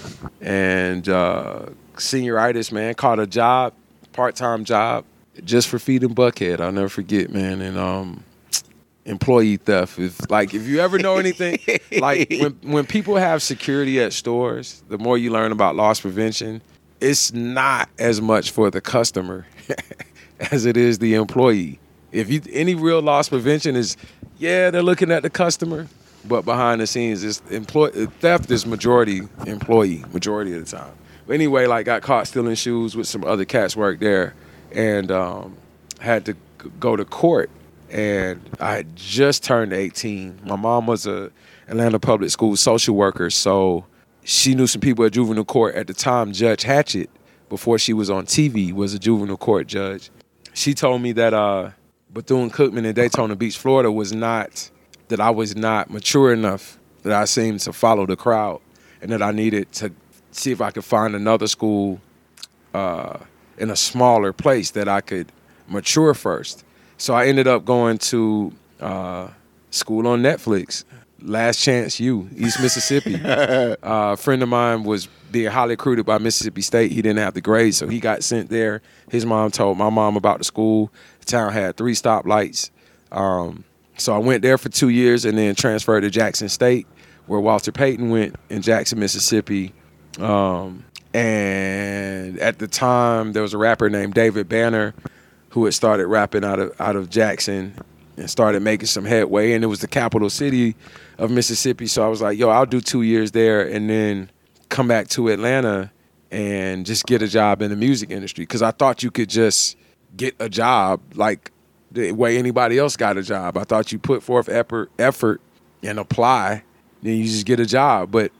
S1: And uh, senioritis, man, caught a job, part-time job, just for feeding Buckhead. I'll never forget, man. And um, employee theft. If like if you ever know anything, like when when people have security at stores, the more you learn about loss prevention, it's not as much for the customer as it is the employee. If you any real loss prevention is, yeah, they're looking at the customer, but behind the scenes, it's employee theft is majority employee, majority of the time. But anyway, like got caught stealing shoes with some other cats work there, and um, had to go to court. And I had just turned eighteen. My mom was a Atlanta public school social worker, so she knew some people at juvenile court at the time. Judge Hatchett, before she was on T V, was a juvenile court judge. She told me that uh, Bethune-Cookman in Daytona Beach, Florida, was not that I was not mature enough, that I seemed to follow the crowd, and that I needed to see if I could find another school uh, in a smaller place that I could mature first. So I ended up going to uh, school on Netflix, Last Chance U, East Mississippi. uh, a friend of mine was being highly recruited by Mississippi State. He didn't have the grades, so he got sent there. His mom told my mom about the school. The town had three stoplights. Um, so I went there for two years and then transferred to Jackson State, where Walter Payton went in Jackson, Mississippi. Um, and at the time, there was a rapper named David Banner who had started rapping out of out of Jackson and started making some headway. And it was the capital city of Mississippi. So I was like, yo, I'll do two years there and then come back to Atlanta and just get a job in the music industry. Because I thought you could just get a job like the way anybody else got a job. I thought you put forth effort, effort and apply, then you just get a job. But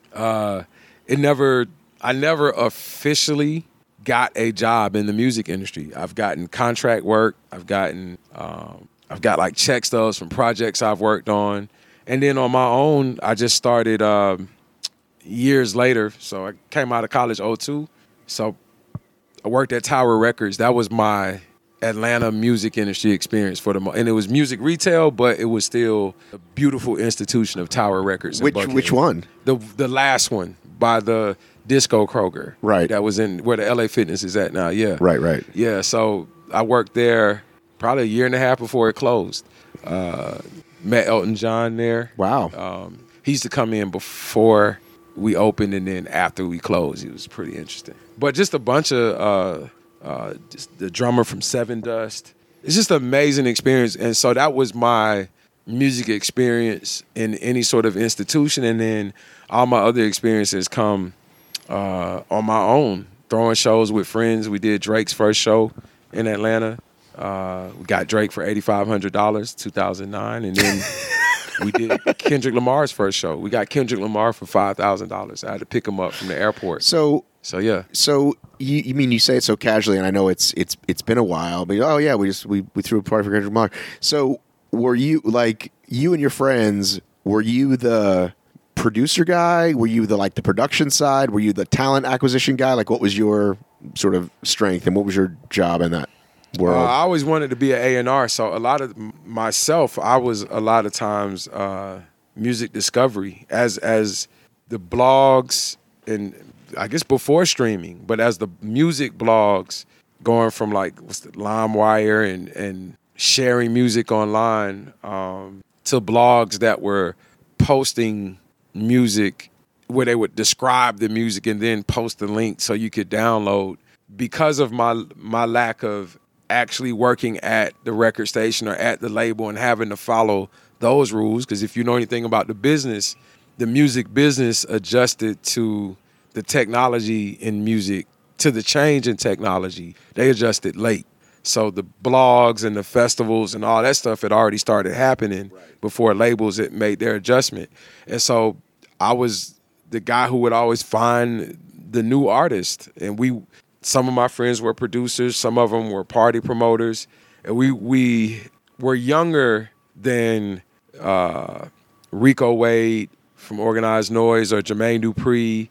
S1: uh, it never, I never officially got a job in the music industry. I've gotten contract work. I've gotten, um, I've got like check stubs from projects I've worked on. And then on my own, I just started um, years later. So I came out of college oh two. So I worked at Tower Records. That was my Atlanta music industry experience for the mo- and it was music retail, but it was still a beautiful institution of Tower Records.
S2: Which which one?
S1: The the last one by the Disco Kroger.
S2: Right.
S1: That was in where the L A Fitness is at now. Yeah.
S2: Right, right.
S1: Yeah. So I worked there probably a year and a half before it closed. Uh, met Elton John there.
S2: Wow.
S1: Um, he used to come in before we opened and then after we closed. It was pretty interesting. But just a bunch of uh, uh, just the drummer from Seven Dust. It's just an amazing experience. And so that was my music experience in any sort of institution. And then all my other experiences come uh, on my own, throwing shows with friends. We did Drake's first show in Atlanta. Uh, we got Drake for eighty-five hundred dollars, two thousand nine. And then we did Kendrick Lamar's first show. We got Kendrick Lamar for five thousand dollars. I had to pick him up from the airport.
S2: So,
S1: so yeah.
S2: So you, you mean you say it so casually, and I know it's it's it's been a while, but oh yeah, we just we, we threw a party for Kendrick Lamar. So were you like you and your friends? Were you the producer guy? Were you the like the production side? Were you the talent acquisition guy? Like, what was your sort of strength, and what was your job in that world?
S1: Uh, I always wanted to be an A and R, so a lot of myself, I was a lot of times uh, music discovery as as the blogs and I guess before streaming, but as the music blogs going from like what's the LimeWire and and sharing music online um, to blogs that were posting music where they would describe the music and then post the link so you could download. Because of my my lack of actually working at the record station or at the label and having to follow those rules, because if you know anything about the business, the music business adjusted to the technology in music, to the change in technology. They adjusted late. So the blogs and the festivals and all that stuff had already started happening right before labels had made their adjustment. And so I was the guy who would always find the new artist. And we, some of my friends were producers, some of them were party promoters, and we we were younger than uh, Rico Wade from Organized Noise, or Jermaine Dupri,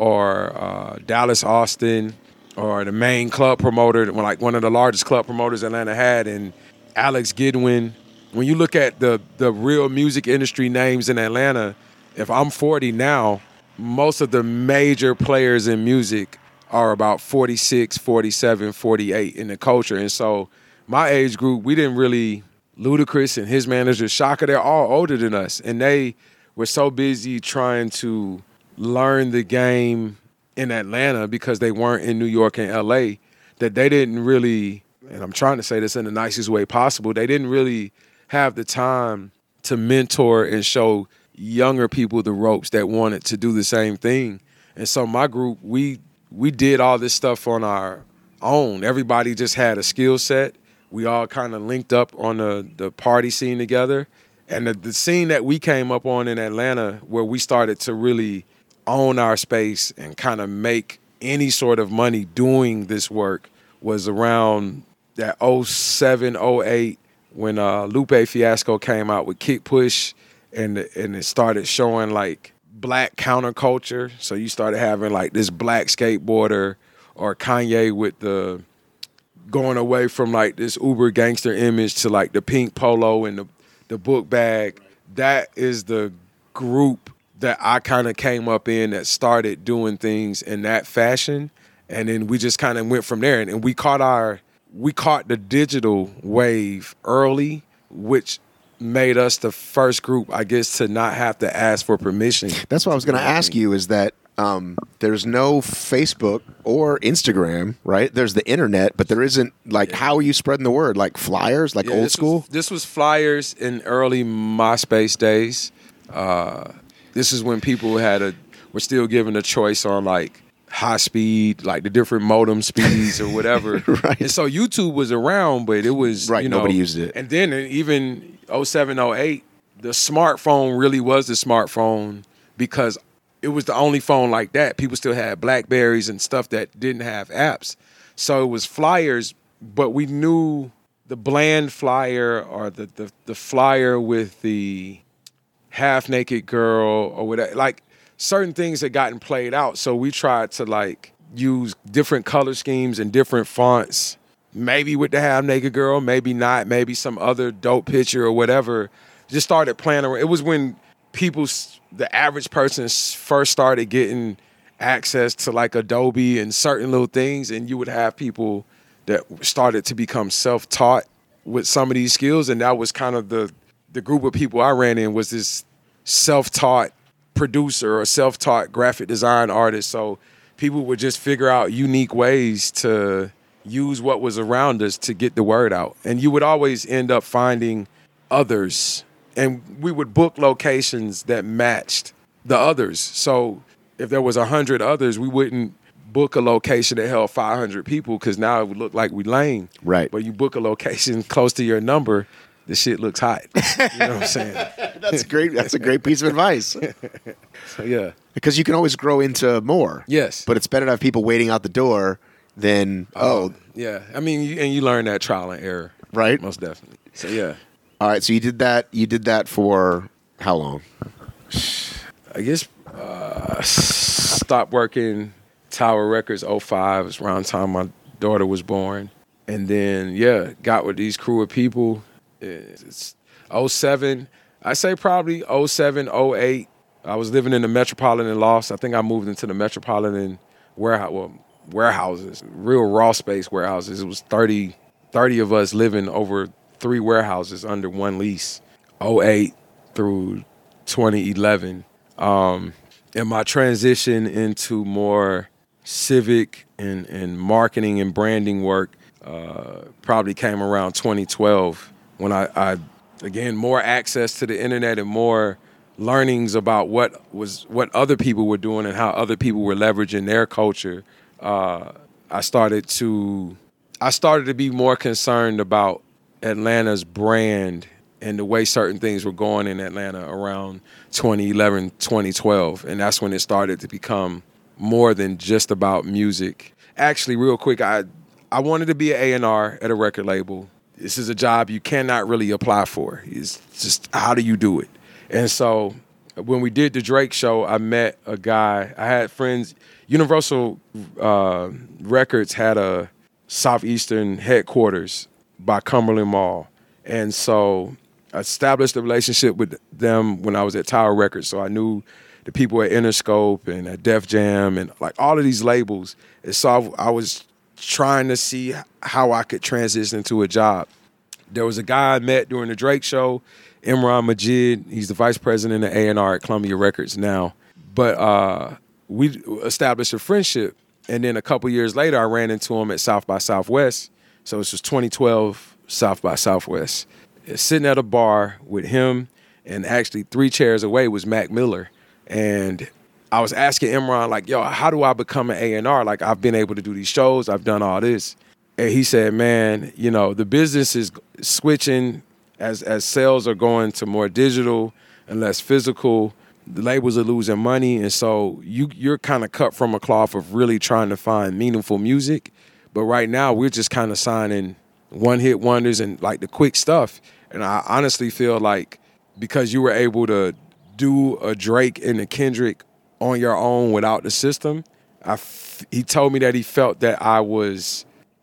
S1: or uh, Dallas Austin, or the main club promoter, like one of the largest club promoters Atlanta had, and Alex Goodwin. When you look at the the real music industry names in Atlanta, if I'm forty now, most of the major players in music are about forty-six, forty-seven, forty-eight in the culture. And so my age group, we didn't really, Ludacris and his manager, Shaka, they're all older than us. And they were so busy trying to learn the game in Atlanta because they weren't in New York and L A that they didn't really, and I'm trying to say this in the nicest way possible, they didn't really have the time to mentor and show younger people the ropes that wanted to do the same thing. And so my group, we we did all this stuff on our own. Everybody just had a skill set. We all kind of linked up on the, the party scene together. And the, the scene that we came up on in Atlanta, where we started to really own our space and kind of make any sort of money doing this work, was around that oh seven, oh eight, when uh, Lupe Fiasco came out with Kick Push, and and it started showing like black counterculture. So you started having like this black skateboarder, or Kanye with the going away from like this uber gangster image to like the pink polo and the, the book bag. That is the group that I kind of came up in that started doing things in that fashion. And then we just kind of went from there. And, and we caught our, we caught the digital wave early, which made us the first group, I guess, to not have to ask for permission.
S2: That's what I was going to ask you, is that um, there's no Facebook or Instagram, right? There's the internet, but there isn't, like, yeah. How are you spreading the word? Like flyers, like yeah, old
S1: this
S2: school?
S1: Was, this was flyers in early MySpace days. Uh, this is when people had a, were still given a choice on, like, high speed, like the different modem speeds or whatever.
S2: Right.
S1: And so YouTube was around, but it was,
S2: right,
S1: you know,
S2: nobody used it.
S1: And then even oh seven, oh eight, the smartphone really was the smartphone because it was the only phone like that. People still had Blackberries and stuff that didn't have apps. So it was flyers, but we knew the bland flyer or the, the, the flyer with the half-naked girl or whatever, like, certain things had gotten played out, so we tried to like use different color schemes and different fonts, maybe with the half-naked girl, maybe not, maybe some other dope picture or whatever. Just started playing around. It was when people, the average person first started getting access to like Adobe and certain little things, and you would have people that started to become self-taught with some of these skills, and that was kind of the, the group of people I ran in, was this self-taught producer or self-taught graphic design artist. So people would just figure out unique ways to use what was around us to get the word out. And you would always end up finding others. And we would book locations that matched the others. So if there was a hundred others, we wouldn't book a location that held five hundred people because now it would look like we lame.
S2: Right.
S1: But you book a location close to your number, the shit looks hot. You know what I'm saying?
S2: That's great. That's a great piece of advice.
S1: So, yeah. Because
S2: you can always grow into more.
S1: Yes.
S2: But it's better to have people waiting out the door than, oh.
S1: Um, yeah. I mean, you, and you learn that trial and error.
S2: Right.
S1: Most definitely. So, yeah.
S2: All right. So you did that. You did that for how long?
S1: I guess uh, stopped working Tower Records oh five. It was around the time my daughter was born. And then, yeah, got with these crew of people. It's oh seven. I say probably oh seven, oh eight. I was living in the Metropolitan Loft. I think I moved into the Metropolitan warehouse, well, warehouses, real raw space warehouses. It was thirty, thirty of us living over three warehouses under one lease, oh eight through twenty eleven. Um, and my transition into more civic and, and marketing and branding work uh, probably came around twenty twelve. When I, I, again, more access to the internet and more learnings about what was what other people were doing and how other people were leveraging their culture, uh, I started to I started to be more concerned about Atlanta's brand and the way certain things were going in Atlanta around twenty eleven, twenty twelve. And that's when it started to become more than just about music. Actually, real quick, I I wanted to be an A and R at a record label. This is a job you cannot really apply for. It's just, how do you do it? And so when we did the Drake show, I met a guy. I had friends. Universal uh, Records had a Southeastern headquarters by Cumberland Mall. And so I established a relationship with them when I was at Tower Records. So I knew the people at Interscope and at Def Jam and like all of these labels. And so I was trying to see how I could transition into a job. There was a guy I met during the Drake show, Imran Majid. He's the vice president of A and R at Columbia Records now. But uh, we established a friendship. And then a couple years later, I ran into him at South by Southwest. So this was twenty twelve South by Southwest. Sitting at a bar with him, and actually three chairs away was Mac Miller. And I was asking Imran, like, yo, how do I become an A and R? Like, I've been able to do these shows. I've done all this. And he said, man, you know, the business is switching as as sales are going to more digital and less physical. The labels are losing money. And so you, you're kind of cut from a cloth of really trying to find meaningful music. But right now, we're just kind of signing one-hit wonders and, like, the quick stuff. And I honestly feel like because you were able to do a Drake and a Kendrick on your own without the system, I f- he told me that he felt that I was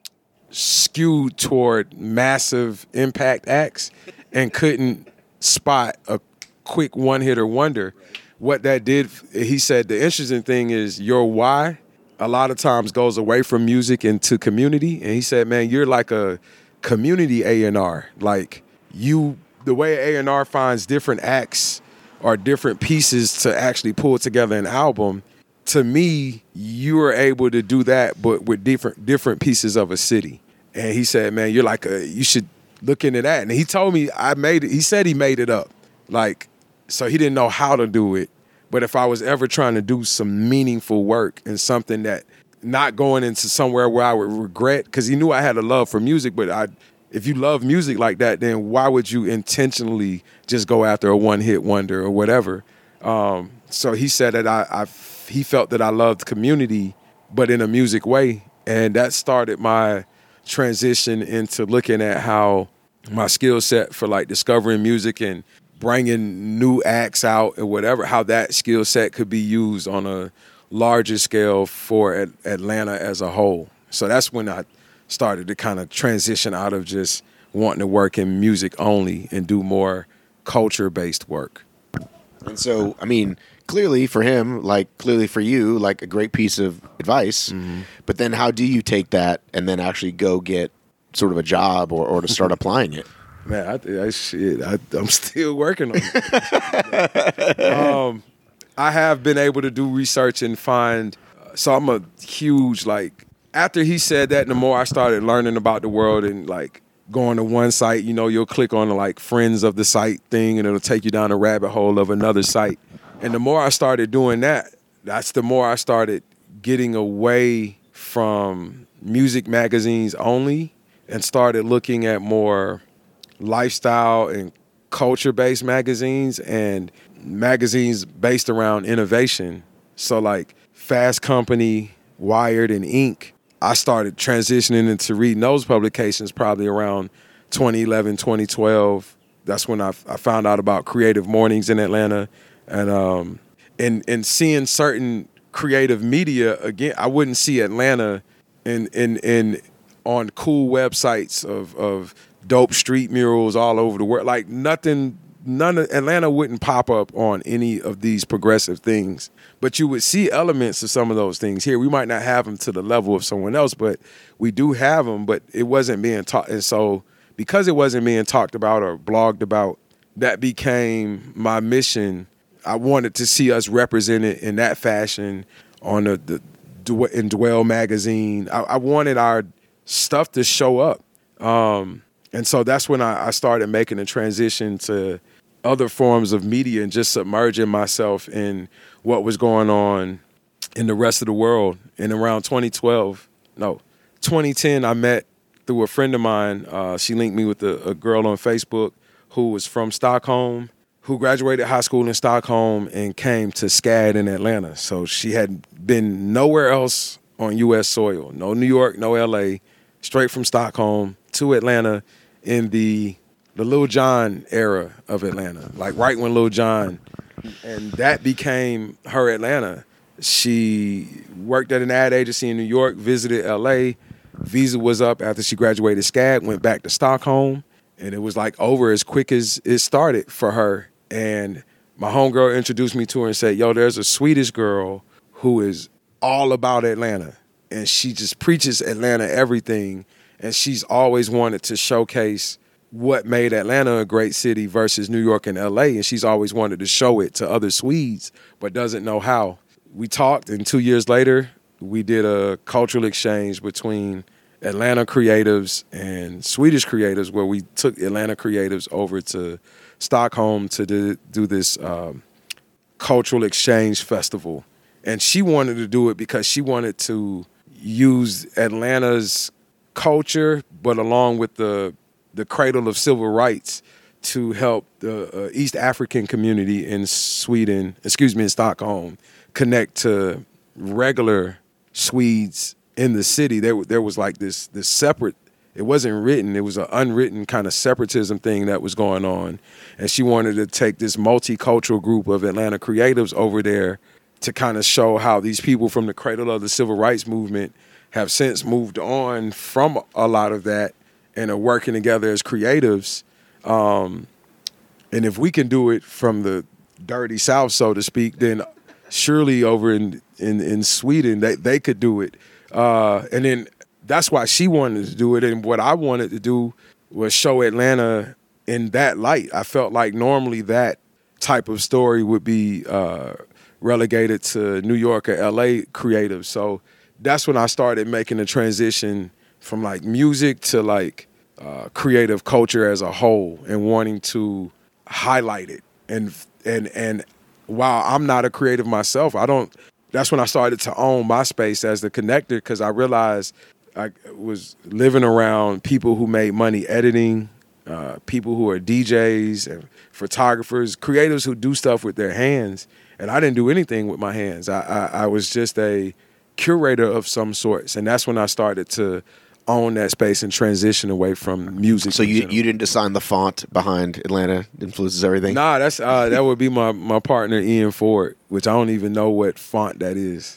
S1: skewed toward massive impact acts and couldn't spot a quick one-hitter wonder. What that did, he said, the interesting thing is your why a lot of times goes away from music into community. And he said, man, you're like a community A and R. Like you, the way A and R finds different acts or different pieces to actually pull together an album, to me, you are able to do that, but with different different pieces of a city. And he said, man, you're like a, you should look into that. And he told me I made it. He said he made it up. Like, so he didn't know how to do it. But if I was ever trying to do some meaningful work and something that not going into somewhere where I would regret, because he knew I had a love for music, but I, if you love music like that, then why would you intentionally just go after a one-hit wonder or whatever? Um, so he said that I, I, he felt that I loved community, but in a music way. And that started my transition into looking at how my skill set for like discovering music and bringing new acts out and whatever, how that skill set could be used on a larger scale for Atlanta as a whole. So that's when I started to kind of transition out of just wanting to work in music only and do more culture-based work.
S2: And so, I mean, clearly for him, like clearly for you, like a great piece of advice. Mm-hmm. But then how do you take that and then actually go get sort of a job or, or to start applying it?
S1: Man, I, I shit, I, I'm still working on it. um, I have been able to do research and find. Uh, so I'm a huge like. After he said that, the more I started learning about the world and like going to one site, you know, you'll click on the like friends of the site thing, and it'll take you down a rabbit hole of another site. And the more I started doing that, that's the more I started getting away from music magazines only and started looking at more lifestyle and culture-based magazines and magazines based around innovation. So like Fast Company, Wired, and Inc. I started transitioning into reading those publications probably around twenty eleven, twenty twelve. That's when I, I found out about Creative Mornings in Atlanta. And um, and and seeing certain creative media, again, I wouldn't see Atlanta in in in on cool websites of of dope street murals all over the world. Like nothing, none of Atlanta wouldn't pop up on any of these progressive things. But you would see elements of some of those things here. We might not have them to the level of someone else, but we do have them, but it wasn't being taught. And so because it wasn't being talked about or blogged about, that became my mission. I wanted to see us represented in that fashion on the, the in Dwell magazine. I, I wanted our stuff to show up. Um, and so that's when I, I started making a transition to other forms of media and just submerging myself in what was going on in the rest of the world. And around twenty twelve, no, twenty ten, I met through a friend of mine. Uh, she linked me with a, a girl on Facebook who was from Stockholm, who graduated high school in Stockholm and came to SCAD in Atlanta. So she had been nowhere else on U S soil. No New York, no L A, straight from Stockholm to Atlanta in the the Lil Jon era of Atlanta, like right when Lil Jon, and that became her Atlanta. She worked at an ad agency in New York, visited L A. Visa was up after she graduated SCAD, went back to Stockholm, and it was like over as quick as it started for her. And my homegirl introduced me to her and said, yo, there's a Swedish girl who is all about Atlanta, and she just preaches Atlanta everything, and she's always wanted to showcase what made Atlanta a great city versus New York and L A, and she's always wanted to show it to other Swedes, but doesn't know how. We talked, and two years later, we did a cultural exchange between Atlanta creatives and Swedish creatives, where we took Atlanta creatives over to Stockholm to do, do this um, cultural exchange festival. And she wanted to do it because she wanted to use Atlanta's culture, but along with the the cradle of civil rights, to help the uh, East African community in Sweden, excuse me, in Stockholm, connect to regular Swedes in the city. There, there was like this, this separate, it wasn't written, it was an unwritten kind of separatism thing that was going on. And she wanted to take this multicultural group of Atlanta creatives over there to kind of show how these people from the cradle of the civil rights movement have since moved on from a lot of that and are working together as creatives. Um, and if we can do it from the dirty South, so to speak, then surely over in, in, in Sweden, they, they could do it. Uh, and then that's why she wanted to do it. And what I wanted to do was show Atlanta in that light. I felt like normally that type of story would be uh, relegated to New York or L A creatives. So that's when I started making the transition from like music to like uh, creative culture as a whole, and wanting to highlight it. And and and while I'm not a creative myself, I don't. That's when I started to own my space as the connector, because I realized I was living around people who made money editing, uh, people who are D Js and photographers, creatives who do stuff with their hands, and I didn't do anything with my hands. I, I, I was just a curator of some sorts, and that's when I started to own that space and transition away from music.
S2: So you you didn't design the font behind Atlanta Influences Everything?
S1: Nah, that's uh, that would be my, my partner Ian Ford, which I don't even know what font that is.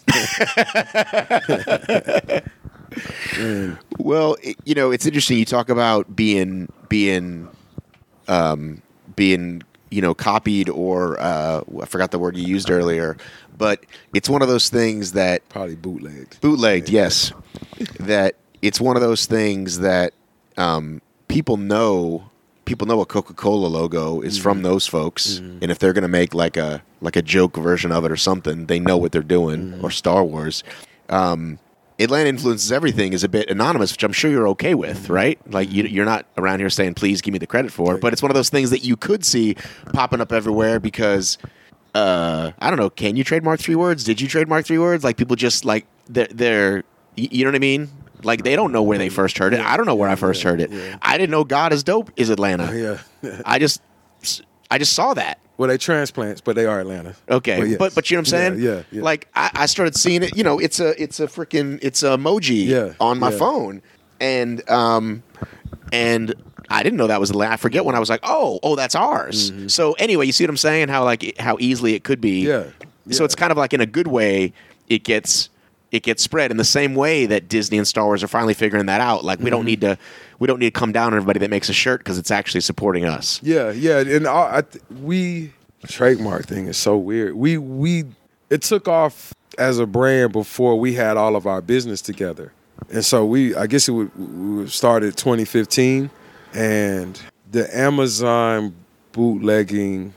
S1: mm.
S2: Well, it, you know, it's interesting. You talk about being being um, being you know copied, or uh, I forgot the word you used earlier, but it's one of those things that
S1: probably bootlegged.
S2: Bootlegged, yes. That it's one of those things that um, people know. People know a Coca-Cola logo is mm-hmm. from those folks, mm-hmm. and if they're going to make like a like a joke version of it or something, they know what they're doing. Mm-hmm. Or Star Wars. Um, Atlanta Influences Everything is a bit anonymous, which I'm sure you're okay with, mm-hmm. right? Like you, you're not around here saying, "Please give me the credit for it," but it's one of those things that you could see popping up everywhere because. Uh, I don't know. Can you trademark three words? Did you trademark three words? Like people just like they're, they're you know what I mean? Like they don't know where they first heard it. I don't know where I first
S1: yeah,
S2: heard it.
S1: Yeah.
S2: I didn't know God is dope is Atlanta.
S1: Yeah.
S2: I just I just saw that.
S1: Well, they transplants, but they are Atlanta.
S2: Okay, but,
S1: yes.
S2: but but you know what I'm saying?
S1: Yeah, yeah, yeah.
S2: Like I, I started seeing it. You know, it's a it's a freaking it's a emoji
S1: yeah,
S2: on my
S1: yeah.
S2: phone, and um and. I didn't know that was Atlanta. I forget when I was like, oh, oh, that's ours. Mm-hmm. So anyway, you see what I'm saying? How like how easily it could be.
S1: Yeah. yeah.
S2: So it's kind of like in a good way, it gets it gets spread in the same way that Disney and Star Wars are finally figuring that out. Like we mm-hmm. don't need to we don't need to come down on everybody that makes a shirt because it's actually supporting us.
S1: Yeah, yeah, and I, I th- we trademark thing is so weird. We we it took off as a brand before we had all of our business together, and so we I guess it would we started twenty fifteen. And the Amazon bootlegging,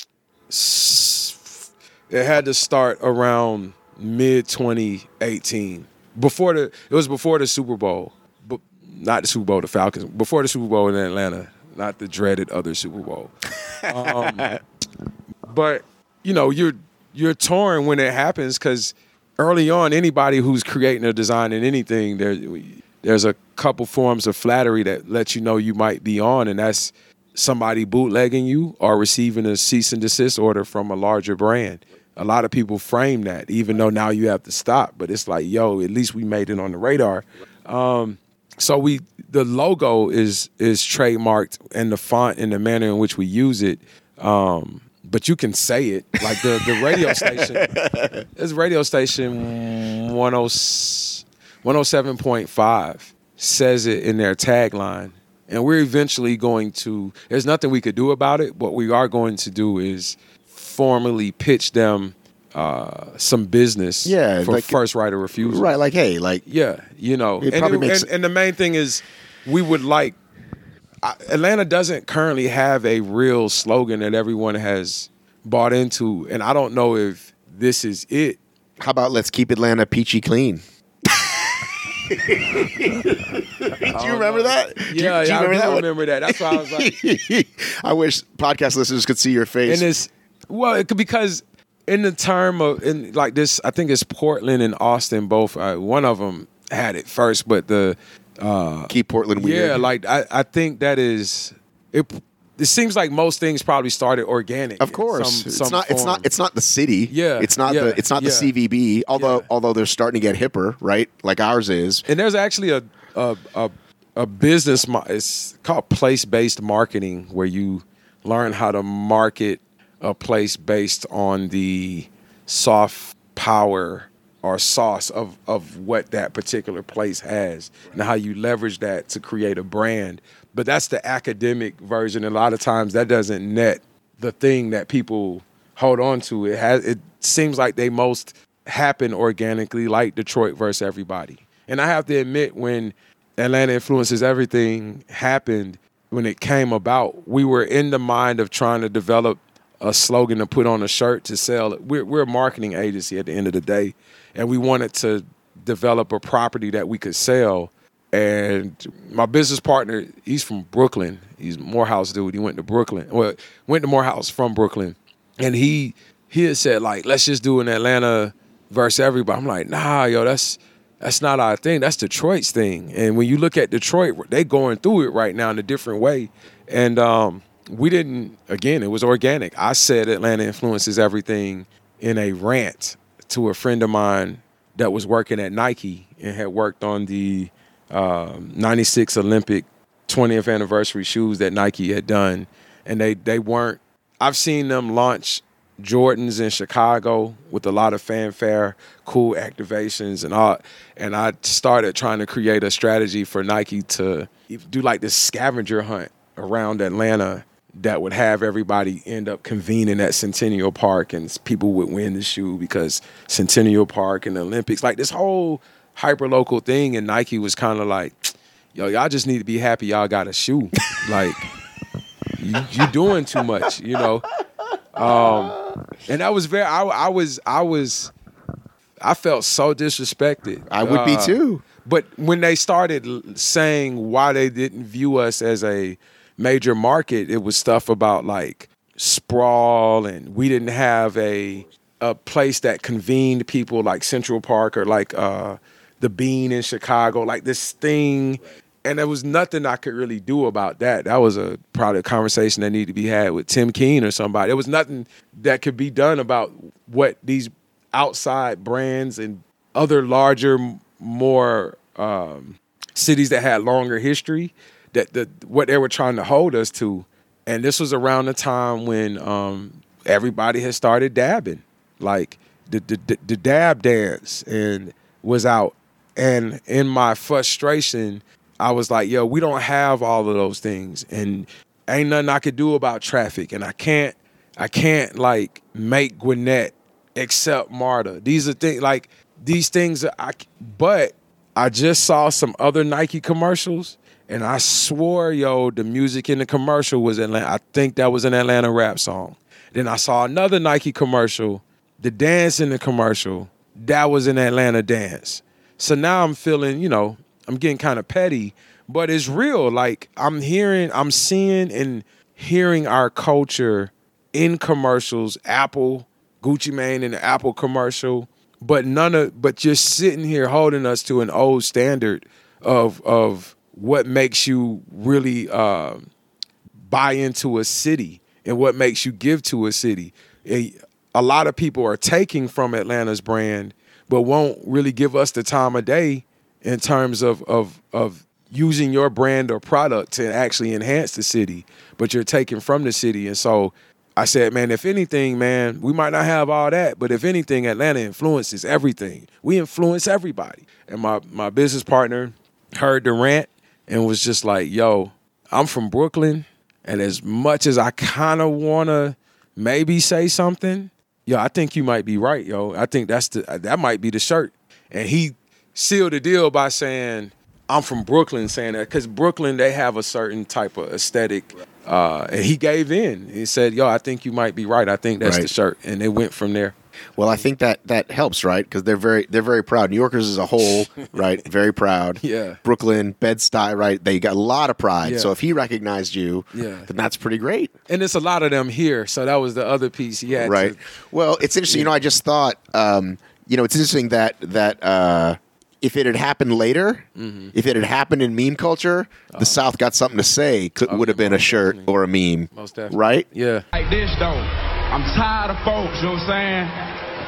S1: it had to start around mid twenty eighteen. Before the, it was before the Super Bowl, but not the Super Bowl, the Falcons. Before the Super Bowl in Atlanta, not the dreaded other Super Bowl. Um, but you know, you're you're torn when it happens because early on, anybody who's creating or designing anything, there. There's a couple forms of flattery that let you know you might be on, and that's somebody bootlegging you or receiving a cease and desist order from a larger brand. A lot of people frame that, even though now you have to stop. But it's like, yo, at least we made it on the radar. Um, so we the logo is is trademarked, and the font and the manner in which we use it. Um, but you can say it like the the radio station. This radio station one oh seven point five says it in their tagline, and we're eventually going to. There's nothing we could do about it. What we are going to do is formally pitch them uh, some business
S2: yeah,
S1: for
S2: like,
S1: first right of refusal.
S2: Right, like, hey, like...
S1: Yeah, you know.
S2: It
S1: and,
S2: probably
S1: it,
S2: makes...
S1: and, and the main thing is we would like... I, Atlanta doesn't currently have a real slogan that everyone has bought into, and I don't know if this is it.
S2: How about let's keep Atlanta peachy clean? Do you remember
S1: know.
S2: that?
S1: Yeah,
S2: do you, do you
S1: yeah,
S2: remember
S1: I
S2: that
S1: do
S2: one?
S1: remember that. That's why I was like...
S2: I wish podcast listeners could see your face.
S1: And it's... Well, it could, because in the term of... in like this, I think it's Portland and Austin both. Uh, one of them had it first, but the... Uh,
S2: Keep Portland weird.
S1: Yeah, like, I, I think that is... It, it seems like most things probably started organic.
S2: Of course,
S1: Some,
S2: it's
S1: some
S2: not. It's
S1: form.
S2: not. It's not the city.
S1: Yeah,
S2: it's not
S1: yeah,
S2: the. It's not
S1: yeah.
S2: the C V B. Although,
S1: Yeah.
S2: although they're starting to get hipper, right? Like ours is.
S1: And there's actually a a a, a business. mo- It's called place-based marketing, where you learn how to market a place based on the soft power or sauce of of what that particular place has, and how you leverage that to create a brand. But that's the academic version. And a lot of times that doesn't net the thing that people hold on to. It has. It seems like they most happen organically, like Detroit versus everybody. And I have to admit, when Atlanta Influences Everything happened, when it came about, we were in the mind of trying to develop a slogan to put on a shirt to sell. We're, we're a marketing agency at the end of the day, and we wanted to develop a property that we could sell. And my business partner, he's from Brooklyn. He's a Morehouse dude. He went to Brooklyn. Well, went to Morehouse from Brooklyn. And he he had said, like, let's just do an Atlanta versus everybody. I'm like, nah, yo, that's that's not our thing. That's Detroit's thing. And when you look at Detroit, they going through it right now in a different way. And um, we didn't, again, it was organic. I said Atlanta Influences Everything in a rant to a friend of mine that was working at Nike and had worked on the Um, ninety-six Olympic twentieth anniversary shoes that Nike had done, and they they weren't. I've seen them launch Jordans in Chicago with a lot of fanfare, cool activations, and all. And I started trying to create a strategy for Nike to do like this scavenger hunt around Atlanta that would have everybody end up convening at Centennial Park, and people would win the shoe because Centennial Park and the Olympics, like this whole hyper-local thing. And Nike was kind of like, yo, y'all just need to be happy y'all got a shoe. Like, you, you doing too much, you know? Um, and that was very, I, I was, I was, I felt so disrespected.
S2: I would
S1: uh,
S2: be too.
S1: But when they started saying why they didn't view us as a major market, it was stuff about like sprawl, and we didn't have a a place that convened people like Central Park or like uh, the Bean in Chicago, like this thing. And there was nothing I could really do about that. That was a probably a conversation that needed to be had with Tim Keene or somebody. There was nothing that could be done about what these outside brands and other larger, more um, cities that had longer history, that the what they were trying to hold us to. And this was around the time when um, everybody had started dabbing, like the, the the dab dance, and was out. And in my frustration, I was like, yo, we don't have all of those things, and ain't nothing I could do about traffic, and I can't, I can't like make Gwinnett accept MARTA. These are things like these things. Are, I but I just saw some other Nike commercials, and I swore, yo, the music in the commercial was Atlanta. I think that was an Atlanta rap song. Then I saw another Nike commercial, the dance in the commercial, that was an Atlanta dance. So now I'm feeling, you know, I'm getting kind of petty, but it's real. Like I'm hearing, I'm seeing and hearing our culture in commercials, Apple, Gucci Mane in the Apple commercial, but none of, but just sitting here holding us to an old standard of, of what makes you really uh, buy into a city and what makes you give to a city. A, a lot of people are taking from Atlanta's brand, but won't really give us the time of day in terms of of of using your brand or product to actually enhance the city, but you're taking from the city. And so I said, man, if anything, man, we might not have all that, but if anything, Atlanta influences everything. We influence everybody. And my, my business partner heard the rant and was just like, yo, I'm from Brooklyn, and as much as I kind of want to maybe say something, yo, I think you might be right, yo. I think that's the that might be the shirt. And he sealed the deal by saying, I'm from Brooklyn, saying that because Brooklyn, they have a certain type of aesthetic. Uh, and he gave in. He said, yo, I think you might be right. I think that's
S2: right.
S1: the shirt. And it went from there.
S2: Well, I think that that helps, right? Because they're very they're very proud. New Yorkers as a whole, right? Very proud.
S1: Yeah.
S2: Brooklyn, Bed-Stuy, right? They got a lot of pride.
S1: Yeah.
S2: So if he recognized you,
S1: yeah.
S2: then that's pretty great.
S1: And it's a lot of them here. So that was the other piece he had.
S2: Right.
S1: To,
S2: well, it's interesting. Yeah. You know, I just thought, um, you know, it's interesting that that uh, if it had happened later, mm-hmm. if it had happened in meme culture, the oh. South got something to say. Could, oh, would have been a shirt definitely. Or a meme.
S1: Most definitely.
S2: Right?
S1: Yeah.
S3: Like this, though. I'm tired of folks, you know what I'm saying?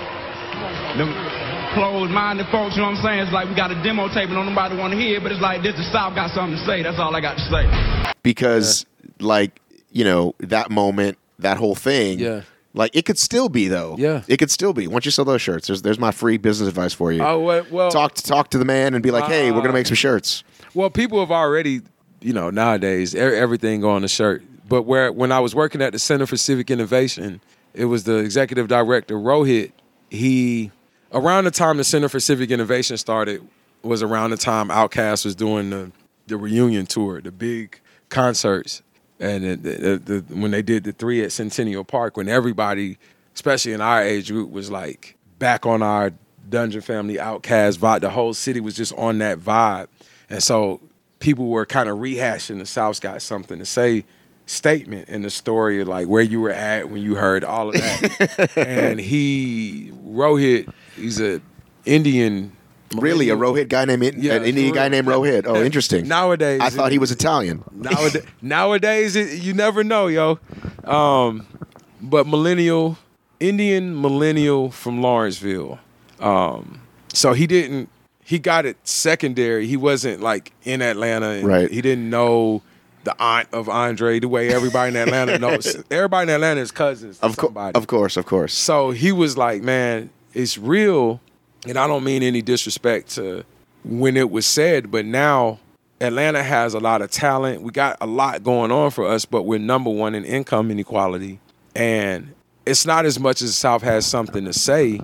S3: Them closed-minded folks, you know what I'm saying? It's like we got a demo tape and don't nobody want to hear it, but it's like this, the South got something to say. That's all I got to say.
S2: Because, yeah. like, you know, that moment, that whole thing,
S1: yeah.
S2: like, it could still be, though.
S1: Yeah.
S2: It could still be. Once you sell those shirts, there's there's my free business advice for you.
S1: Oh, well. well
S2: talk, to, talk to the man and be like, hey, uh, we're going to make some shirts.
S1: Well, people have already, you know, nowadays, everything go on the shirt. But where when I was working at the Center for Civic Innovation, it was the executive director, Rohit. He, around the time the Center for Civic Innovation started, was around the time Outkast was doing the, the reunion tour, the big concerts. And the, the, the, when they did the three at Centennial Park, when everybody, especially in our age group, was like back on our Dungeon Family Outkast vibe, the whole city was just on that vibe. And so people were kind of rehashing the South's got something to say statement in the story of like where you were at when you heard all of that. And he, Rohit, he's a Indian.
S2: Really, a Rohit guy named yeah, an Indian guy named Rohit. Oh, interesting.
S1: Nowadays,
S2: I thought he was Italian.
S1: Nowadays, nowadays it, you never know, yo. Um, but millennial, Indian millennial from Lawrenceville. Um, so he didn't. He got it secondary. He wasn't like in Atlanta. And
S2: right.
S1: He didn't know the aunt of Andre the way everybody in Atlanta knows. Everybody in Atlanta is cousins to
S2: of co-
S1: somebody.
S2: Of course, of course.
S1: So he was like, man, it's real. And I don't mean any disrespect to when it was said, but now Atlanta has a lot of talent. We got a lot going on for us, but we're number one in income inequality. And it's not as much as the South has something to say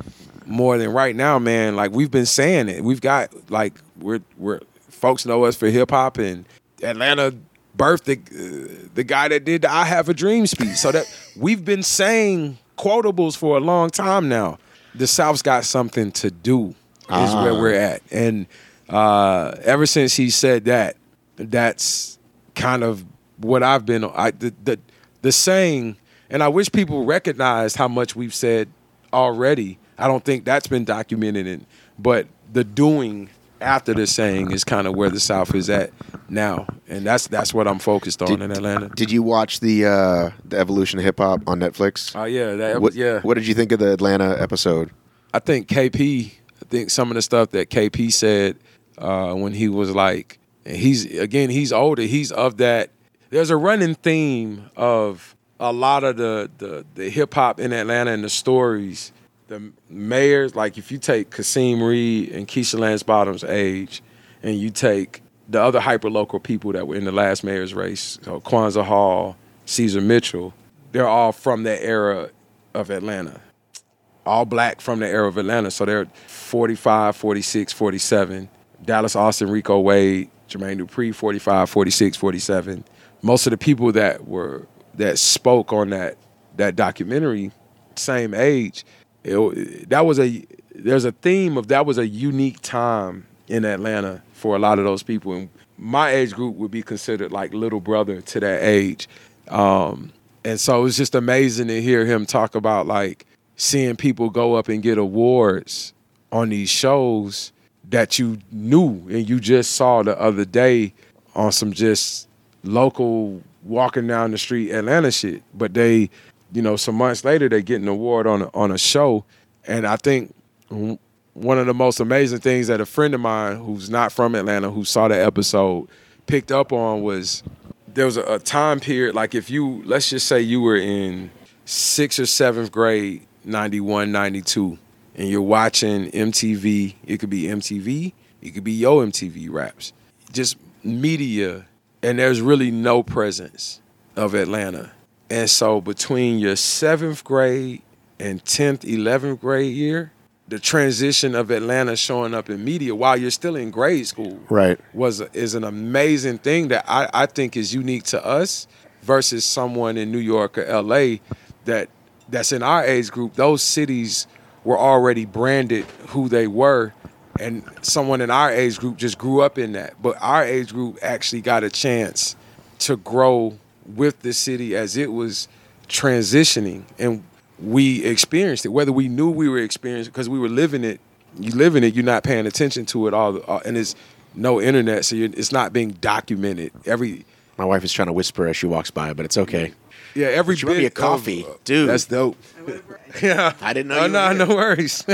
S1: more than right now, man. Like, we've been saying it. We've got, like, we're, we're folks know us for hip-hop, and Atlanta birthed the, uh, the guy that did the I Have a Dream speech. So that we've been saying quotables for a long time now. The South's got something to do is uh-huh. where we're at. And uh, ever since he said that, that's kind of what I've been I, the, the the saying, and I wish people recognized how much we've said already. I don't think that's been documented, in, but the doing after the saying is kind of where the South is at now, and that's that's what I'm focused on did, in Atlanta.
S2: Did you watch the uh, the Evolution of Hip Hop on Netflix?
S1: Oh yeah, that,
S2: what,
S1: yeah.
S2: What did you think of the Atlanta episode?
S1: I think K P. I think some of the stuff that K P said uh, when he was like, and he's again he's older. He's of that. There's a running theme of a lot of the the, the hip hop in Atlanta and the stories. The mayors, like if you take Kasim Reed and Keisha Lance Bottom's age, and you take the other hyperlocal people that were in the last mayor's race, so Kwanzaa Hall, Caesar Mitchell, they're all from that era of Atlanta. All black from the era of Atlanta. So they're forty-five, forty-six, forty-seven. Dallas Austin, Rico Wade, Jermaine Dupri, forty-five, forty-six, forty-seven. Most of the people that were that spoke on that that documentary, same age. It, that was a there's a theme of that was a unique time in Atlanta for a lot of those people, and my age group would be considered like little brother to that age, um, and so it was just amazing to hear him talk about like seeing people go up and get awards on these shows that you knew and you just saw the other day on some just local walking down the street Atlanta shit. But they, you know, some months later they get an award on a, on a show, and I think one of the most amazing things that a friend of mine who's not from Atlanta who saw that episode picked up on was there was a, a time period, like if you, let's just say you were in sixth or seventh grade, ninety-one, ninety-two, and you're watching M T V. It could be M T V, it could be Yo M T V Raps, just media, and there's really no presence of Atlanta. And so between your seventh grade and tenth, eleventh grade year, the transition of Atlanta showing up in media while you're still in grade school,
S2: right,
S1: was is an amazing thing that I, I think is unique to us versus someone in New York or L A that that's in our age group. Those cities were already branded who they were, and someone in our age group just grew up in that. But our age group actually got a chance to grow with the city as it was transitioning, and we experienced it, whether we knew we were experiencing, because we were living it. You live in it, you're not paying attention to it all, all and it's no internet, so you're, it's not being documented. Every
S2: my wife is trying to whisper as she walks by, but it's okay.
S1: Yeah, every
S2: She
S1: bit
S2: brought me a coffee,
S1: of, uh,
S2: dude.
S1: That's dope. Yeah,
S2: I didn't know.
S1: Oh
S2: you
S1: no,
S2: were
S1: no
S2: here.
S1: worries.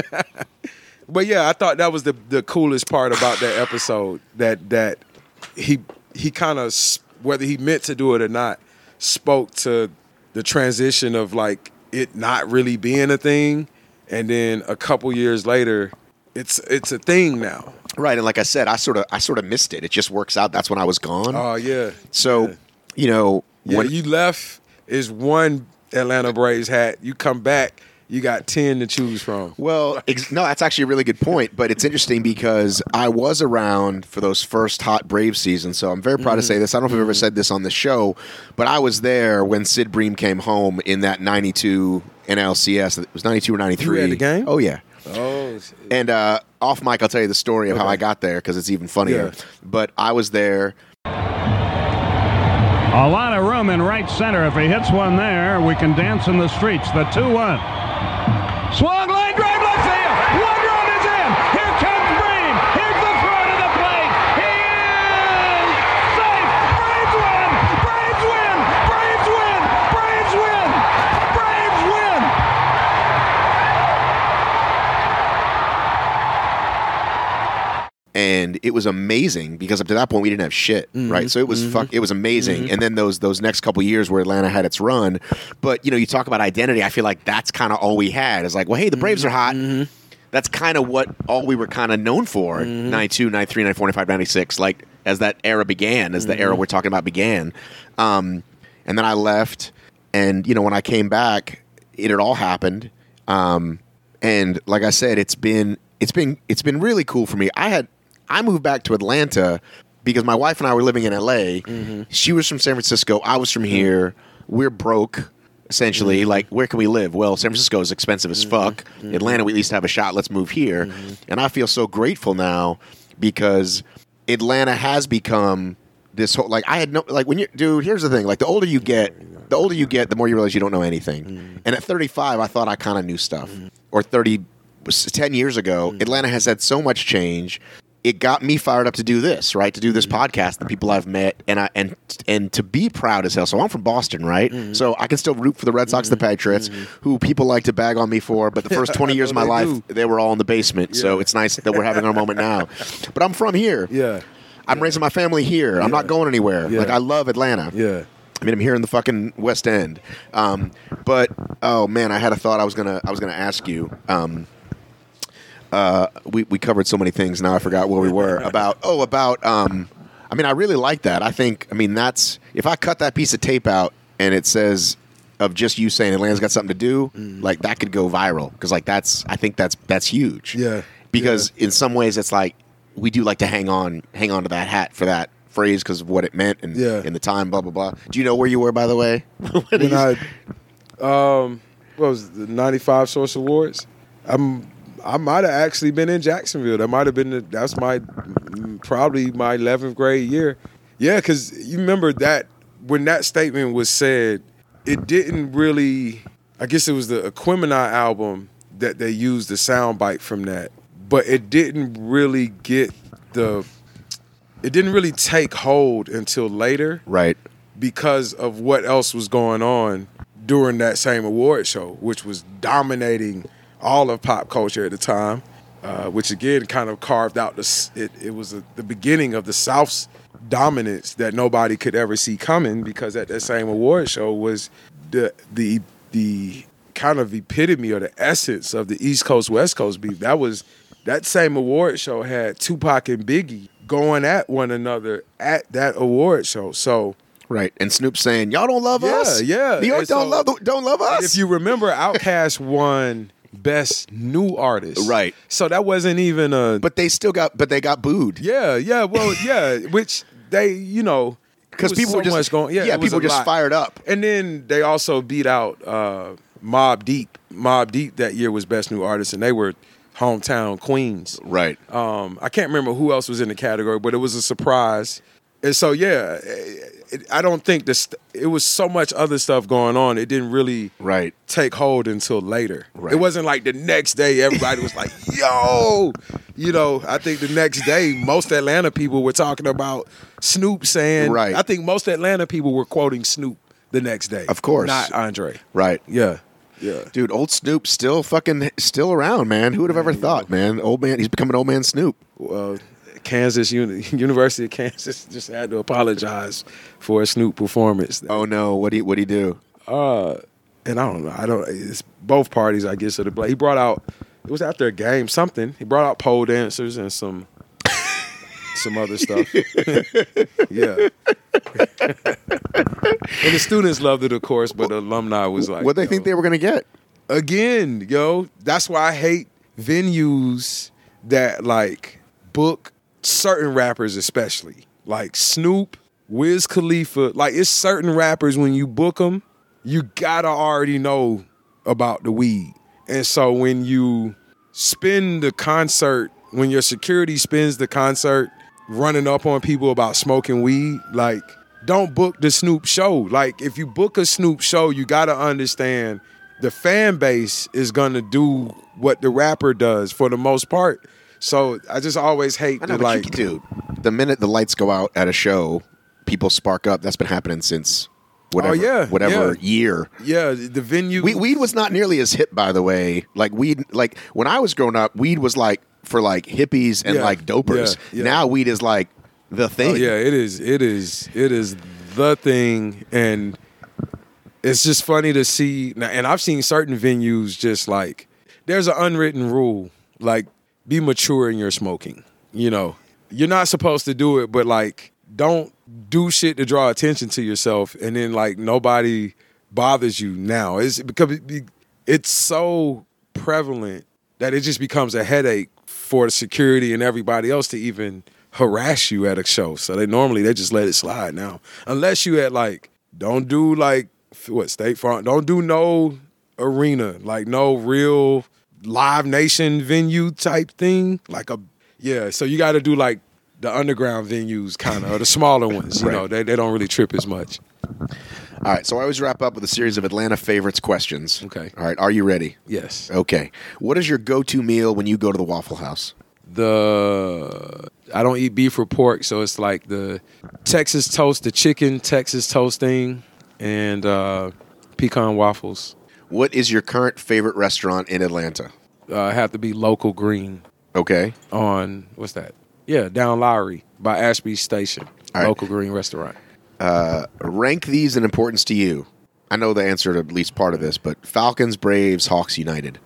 S1: But yeah, I thought that was the the coolest part about that episode. That that he he kind of, whether he meant to do it or not, spoke to the transition of like it not really being a thing, and then a couple years later, it's it's a thing now.
S2: Right, and like I said, I sort of I sort of missed it. It just works out. That's when I was gone.
S1: Oh yeah.
S2: so
S1: yeah.
S2: you know
S1: Yeah,
S2: when
S1: you left is one Atlanta Braves hat. You come back, you got ten to choose from.
S2: Well, ex- no, that's actually a really good point. But it's interesting because I was around for those first hot Braves seasons. So I'm very proud to say this. I don't know if I've ever said this on the show, but I was there when Sid Bream came home in that ninety-two N L C S. It was ninety-two or ninety-three.
S1: You were at the game?
S2: Oh, yeah.
S1: Oh, shit.
S2: And uh, off mic, I'll tell you the story of how
S1: Okay.
S2: I got there because it's even funnier.
S1: Yeah.
S2: But I was there.
S4: A lot of room in right center. If he hits one there, we can dance in the streets. The two one. Swung line drive left field. One run is in. Here comes Bream. Here's the throw to the plate. He is safe. Braves win. Braves win. Braves win. Braves win. Braves win.
S2: And it was amazing because up to that point we didn't have shit,
S1: Mm-hmm.
S2: right? So it was fuck, it was amazing. And then those those next couple years where Atlanta had its run, but you know, you talk about identity. I feel like that's kind of all we had. Is like, well, hey, the Braves are hot.
S1: Mm-hmm.
S2: That's kind of what all we were kind of known for.
S1: Mm-hmm.
S2: ninety-two, ninety-three, ninety-four, ninety-five, ninety-six Like as that era began, as the
S1: Mm-hmm.
S2: era we're talking about began. Um, and then I left, and you know, when I came back, it had all happened. Um, and like I said, it's been it's been it's been really cool for me. I had I moved back to Atlanta because my wife and I were living in L A.
S1: Mm-hmm.
S2: She was from San Francisco. I was from here. We're broke, essentially.
S1: Mm-hmm.
S2: Like, where can we live? Well, San Francisco is expensive as fuck. Atlanta, we at least have a shot. Let's move here.
S1: Mm-hmm.
S2: And I feel so grateful now because Atlanta has become this whole, like, I had no, like, when you, dude, here's the thing. Like, the older you get, the older you get, the more you realize you don't know anything.
S1: Mm-hmm.
S2: And at thirty-five, I thought I kind of knew stuff. Or thirty, ten years ago,
S1: Mm-hmm.
S2: Atlanta has had so much change. It got me fired up to do this, right? To do this podcast, the people I've met, and I and and to be proud as hell. So I'm from Boston, right?
S1: Mm-hmm.
S2: So I can still root for the Red Sox, the Patriots, who people like to bag on me for. But the first twenty years of my
S1: They
S2: life,
S1: do.
S2: they were all in the basement. So
S1: Yeah.
S2: it's nice that we're having our moment now. But I'm from here.
S1: Yeah,
S2: I'm raising my family here. I'm not going anywhere.
S1: Yeah.
S2: Like, I love Atlanta.
S1: yeah.
S2: I mean, I'm here in the fucking West End. Um, but oh man, I had a thought I was gonna I was gonna ask you. Um, uh, we we covered so many things. Now I forgot where we were about. Oh, about. Um, I mean, I really like that. I think. I mean, that's if I cut that piece of tape out and it says of just you saying Atlanta's got something to do, like that could go viral because like that's. I think that's that's huge.
S1: Yeah.
S2: Because in some ways it's like we do like to hang on hang on to that hat for that phrase because of what it meant and
S1: Yeah.
S2: in the time, blah blah blah. Do you know where you were, by the way?
S1: When I, um, what was it, the ninety-five Source Awards? I'm, I might have actually been in Jacksonville. That might have been, the, that's my, mm, probably my eleventh grade year. Yeah, because you remember that, when that statement was said, it didn't really, I guess it was the Aquemini album that they used the soundbite from that, but it didn't really get the, it didn't really take hold until later.
S2: Right.
S1: because of what else was going on during that same award show, which was dominating all of pop culture at the time, uh, which again kind of carved out the it, it was a, the beginning of the South's dominance that nobody could ever see coming, because at that same award show was the the the kind of epitome or the essence of the East Coast West Coast beef. That was that same award show had Tupac and Biggie going at one another at that award show. So
S2: right, and Snoop saying, "Y'all don't love
S1: yeah,
S2: us.
S1: Yeah,
S2: New York
S1: and
S2: don't
S1: so,
S2: love don't love us."
S1: If you remember, Outkast won Best New Artist.
S2: Right.
S1: So that wasn't even a.
S2: But they still got. But they got booed.
S1: Yeah, yeah. Well, yeah. Which they, you know,
S2: because people
S1: so
S2: were just
S1: much going. Yeah,
S2: yeah
S1: it was
S2: people
S1: a
S2: were just
S1: lot.
S2: fired up.
S1: And then they also beat out uh, Mobb Deep. Mobb Deep that year was Best New Artist, and they were hometown queens.
S2: Right.
S1: Um, I can't remember who else was in the category, but it was a surprise. And so, yeah, it, I don't think this. It was so much other stuff going on. It didn't really
S2: right.
S1: take hold until later.
S2: Right.
S1: It wasn't like the next day everybody was like, "Yo," you know. I think the next day most Atlanta people were talking about Snoop saying.
S2: Right.
S1: I think most Atlanta people were quoting Snoop the next day.
S2: Of course,
S1: not Andre.
S2: Right.
S1: Yeah. Yeah.
S2: Dude, old Snoop still fucking still around, man. Who would have ever thought, man? Old man, he's becoming old man Snoop.
S1: Well, Kansas Uni- University of Kansas just had to apologize for a Snoop performance.
S2: Oh no, what do he what do he do?
S1: Uh, and I don't know. I don't. It's both parties, I guess, of the blame. He brought out. It was after a game. Something. He brought out pole dancers and some some other stuff. Yeah. And the students loved it, of course, but the alumni was like,
S2: what they
S1: yo.
S2: think they were gonna get?
S1: Again, yo, that's why I hate venues that like book certain rappers, especially like Snoop, Wiz Khalifa. Like, it's certain rappers when you book them, you gotta already know about the weed. And so when you spend the concert, when your security spends the concert running up on people about smoking weed, like, don't book the Snoop show. Like, if you book a Snoop show, you gotta understand the fan base is gonna do what the rapper does for the most part. So I just always hate
S2: I know,
S1: to,
S2: but
S1: like,
S2: you, dude, the minute the lights go out at a show, people spark up. That's been happening since whatever,
S1: Oh, yeah,
S2: whatever
S1: yeah.
S2: year.
S1: yeah, the venue.
S2: We, weed was not nearly as hip, by the way. Like weed, like when I was growing up, weed was like for like hippies and
S1: Yeah,
S2: like dopers.
S1: yeah, yeah.
S2: Now weed is like the thing.
S1: Oh, yeah, it is. It is. It is the thing, and it's just funny to see. And I've seen certain venues just like there's an unwritten rule, like be mature in your smoking. You know, you're not supposed to do it, but like don't do shit to draw attention to yourself, and then like nobody bothers you now. It's because it's so prevalent that it just becomes a headache for the security and everybody else to even harass you at a show. So they normally they just let it slide now, unless you at like don't do like what State Farm, don't do no arena, like no real Live Nation venue type thing, like a yeah. So you got to do like the underground venues, kind of, or the smaller ones. You
S2: Right.
S1: know, they they don't really trip as much.
S2: All right. So I always wrap up with a series of Atlanta favorites questions.
S1: Okay.
S2: All right. Are you ready?
S1: Yes.
S2: Okay. What is your go-to meal when you go to the Waffle House?
S1: The I don't eat beef or pork, so it's like the Texas toast, the chicken Texas toast thing, and uh, pecan waffles.
S2: What is your current favorite restaurant in Atlanta?
S1: Uh, have to be Local Green
S2: Okay.
S1: on what's that? Yeah, down Lowry by Ashby Station.
S2: All right.
S1: Local Green restaurant.
S2: Rank these in importance to you. I know the answer to at least part of this, but Falcons, Braves, Hawks, United.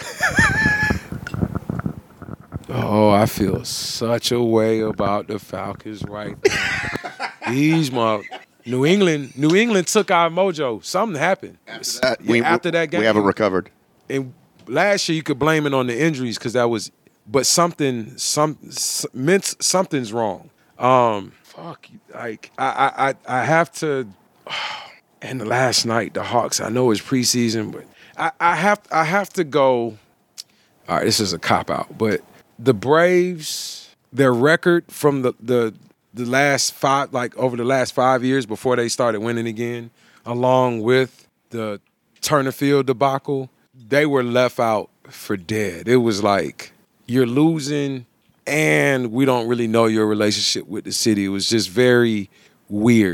S1: Oh, I feel such a way about the Falcons right now. These my New England, New England took our mojo. Something happened
S2: After that,
S1: Yeah,
S2: we,
S1: after that game.
S2: we haven't recovered.
S1: And last year you could blame it on the injuries because that was, but something, some s- meant something's wrong. Um, fuck, like I, I, I I have to. And the last night, the Hawks. I know it's preseason, but I, I have, I have to go. All right, this is a cop out, but the Braves, their record from the the the last five, like over the last five years before they started winning again, along with the Turner Field debacle, they were left out for dead. It was like you're losing, and we don't really know your relationship with the city. It was just very weird.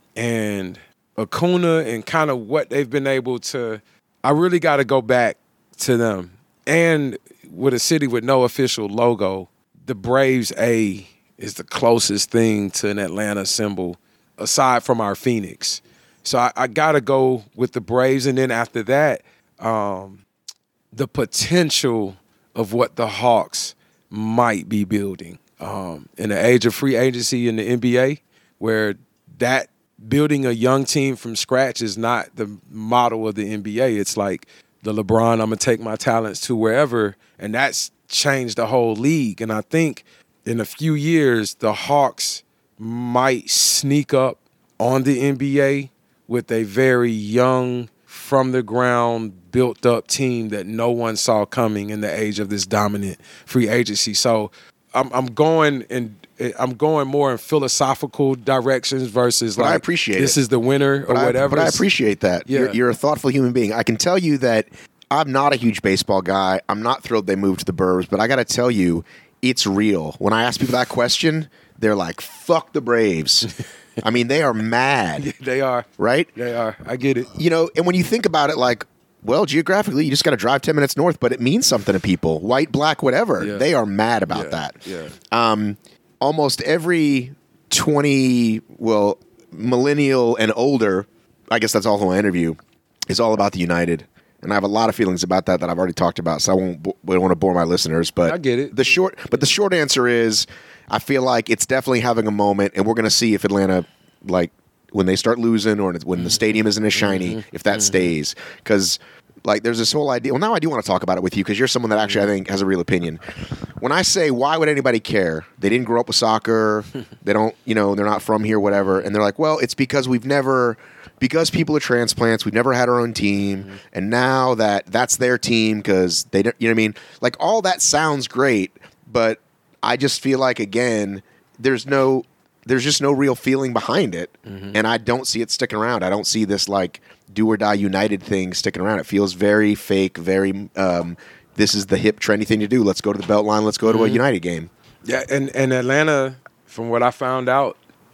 S1: and Acuna and kind of what they've been able to, I really got to go back to them. And with a city with no official logo, the Braves A is the closest thing to an Atlanta symbol aside from our Phoenix. So I, I got to go with the Braves. And then after that, um, the potential of what the Hawks might be building. Um, in the age of free agency in the N B A, where that building a young team from scratch is not the model of the N B A. It's like the LeBron, I'm going to take my talents to wherever, and that's changed the whole league. And I think in a few years, the Hawks might sneak up on the N B A with a very young, from-the-ground, built-up team that no one saw coming in the age of this dominant free agency. So I'm, I'm going in I'm going more in philosophical directions versus
S2: but
S1: like
S2: I appreciate
S1: this
S2: it.
S1: is the winner or
S2: but
S1: whatever.
S2: I, but I appreciate that.
S1: Yeah.
S2: You're, you're a thoughtful human being. I can tell you that I'm not a huge baseball guy. I'm not thrilled they moved to the burbs, but I got to tell you, it's real. When I ask people that question, they're like, fuck the Braves. I mean, they are mad.
S1: They are.
S2: Right?
S1: They are. I get it.
S2: You know, and when you think about it, like, well, geographically, you just got to drive ten minutes north, but it means something to people. White, black, whatever.
S1: Yeah.
S2: They are mad about
S1: Yeah.
S2: that.
S1: Yeah.
S2: Um, almost every twenty, well, millennial and older, I guess that's all who I interview, is all about the United. And I have a lot of feelings about that that I've already talked about, so I won't bo- I don't want to bore my listeners. But
S1: I get it.
S2: The short, but the short answer is, I feel like it's definitely having a moment, and we're going to see if Atlanta, like, when they start losing or when the stadium isn't as shiny,
S1: Mm-hmm.
S2: if that mm-hmm. stays. Because, like, there's this whole idea. Well, now I do want to talk about it with you because you're someone that actually I think has a real opinion. When I say, why would anybody care? They didn't grow up with soccer. They don't, you know, they're not from here, whatever. And they're like, well, it's because we've never, because people are transplants, we've never had our own team. Mm-hmm. And now that that's their team because they don't, you know what I mean? Like, all that sounds great, but I just feel like, again, there's no, there's just no real feeling behind it. Mm-hmm. And I don't see it sticking around. I don't see this, like, do or die United thing sticking around. It feels very fake, very, um, this is the hip, trendy thing to do. Let's go to the Beltline. Let's go to mm-hmm. a United game.
S1: Yeah, and, and Atlanta, from what I found out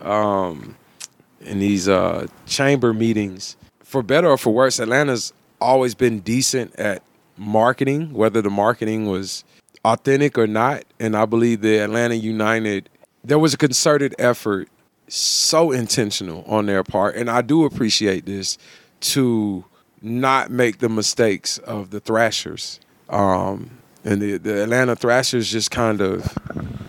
S1: um, in these uh, chamber meetings, for better or for worse, Atlanta's always been decent at marketing, whether the marketing was authentic or not. And I believe the Atlanta United, there was a concerted effort, so intentional on their part, and I do appreciate this, to not make the mistakes of the Thrashers. Um, and the, the Atlanta Thrashers just kind of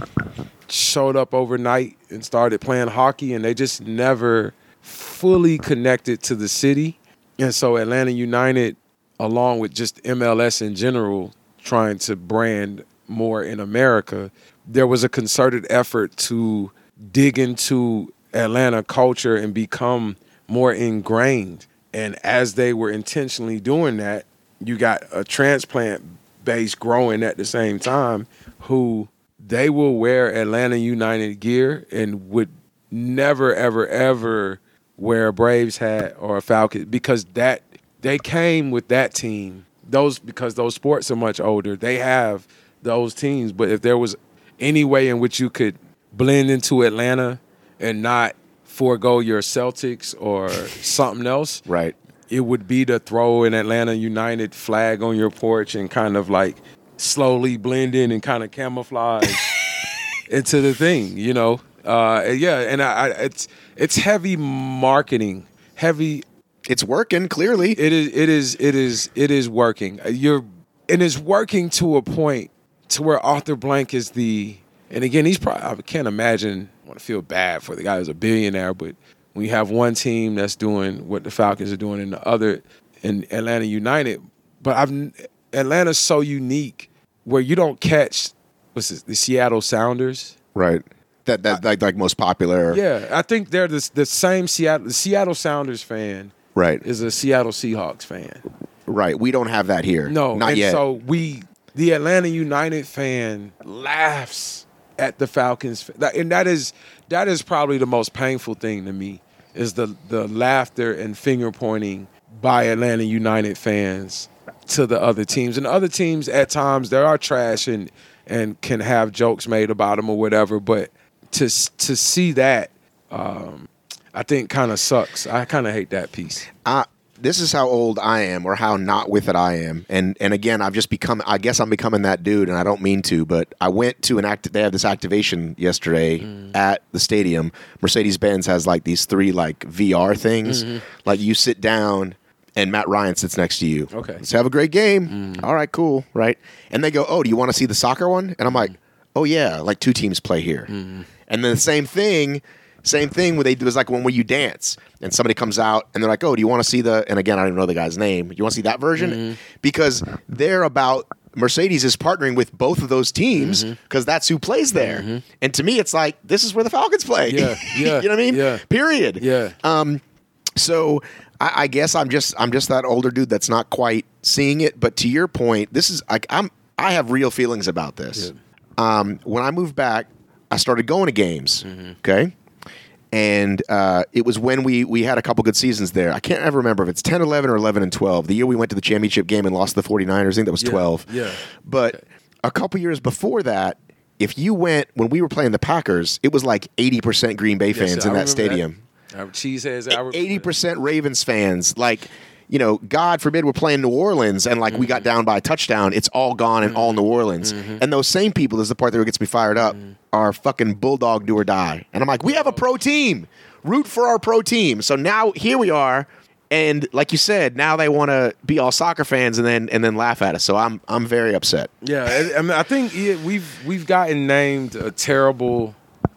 S1: showed up overnight and started playing hockey, and they just never fully connected to the city. And so Atlanta United, along with just M L S in general, trying to brand more in America, there was a concerted effort to dig into Atlanta culture and become more ingrained. And as they were intentionally doing that, you got a transplant base growing at the same time who they will wear Atlanta United gear and would never, ever, ever wear a Braves hat or a Falcons because that they came with that team. Those because those sports are much older. They have those teams. But if there was any way in which you could blend into Atlanta and not forego your Celtics or something else,
S2: right?
S1: It would be to throw an Atlanta United flag on your porch and kind of like slowly blend in and kind of camouflage into the thing, you know? Uh, yeah, and I, I, it's it's heavy marketing, heavy.
S2: It's working clearly.
S1: It is. It is. It is. It is working. You're, and it's working to a point to where Arthur Blank is the. And again, he's probably. I can't imagine. I want to feel bad for the guy who's a billionaire, but when you have one team that's doing what the Falcons are doing and the other in Atlanta United, but I've Atlanta's so unique where you don't catch what's this, the Seattle Sounders,
S2: right? That that like like most popular.
S1: Yeah, I think they're the the same Seattle. The Seattle Sounders fan,
S2: right,
S1: is a Seattle Seahawks fan.
S2: Right, we don't have that here.
S1: No,
S2: not
S1: and
S2: yet.
S1: So we, the Atlanta United fan, laughs at the Falcons, and that is that is probably the most painful thing to me is the the laughter and finger pointing by Atlanta United fans to the other teams. And the other teams at times they are trash and and can have jokes made about them or whatever, but to to see that, um, I think kind of sucks. I kind of hate that piece.
S2: I, this is how old I am, or how not with it I am. And and again, I've just become. I guess I'm becoming that dude, and I don't mean to, but I went to an act. They have this activation yesterday mm. at the stadium. Mercedes-Benz has like these three like V R things. Mm-hmm. Like you sit down, and Matt Ryan sits next to you.
S1: Okay,
S2: let's have a great game. Mm. All right, cool, right? And they go, "Oh, do you want to see the soccer one?" And I'm like, "Oh yeah, like two teams play here." Mm. And then the same thing. Same thing where they do is like when where you dance and somebody comes out and they're like, oh, do you want to see the, and again, I don't even know the guy's name. You want to see that version? Mm-hmm. Because they're about, Mercedes is partnering with both of those teams because mm-hmm. that's who plays there. Mm-hmm. And to me, it's like, this is where the Falcons play.
S1: Yeah, yeah.
S2: You know what I mean?
S1: Yeah.
S2: Period.
S1: Yeah. Um,
S2: so I, I guess I'm just, I'm just that older dude that's not quite seeing it. But to your point, this is like, I'm, I have real feelings about this. Yeah. Um, when I moved back, I started going to games. Mm-hmm. Okay. And uh, it was when we, we had a couple good seasons there. I can't ever remember if it's ten, eleven, or eleven and twelve. The year we went to the championship game and lost to the forty-niners, I think that was
S1: yeah,
S2: twelve.
S1: Yeah.
S2: But okay. a couple years before that, if you went, when we were playing the Packers, it was like eighty percent Green Bay fans yes, in that stadium.
S1: That. Cheeseheads.
S2: eighty percent Ravens fans. Like, you know, God forbid we're playing New Orleans and like mm-hmm. we got down by a touchdown. It's all gone and mm-hmm. all New Orleans. Mm-hmm. And those same people, this is the part that gets me fired up, mm-hmm. are fucking Bulldog do or die. And I'm like, we have a pro team. Root for our pro team. So now here we are, and like you said, now they want to be all soccer fans and then and then laugh at us. So I'm I'm very upset.
S1: Yeah, I mean, I think we've we've gotten named a terrible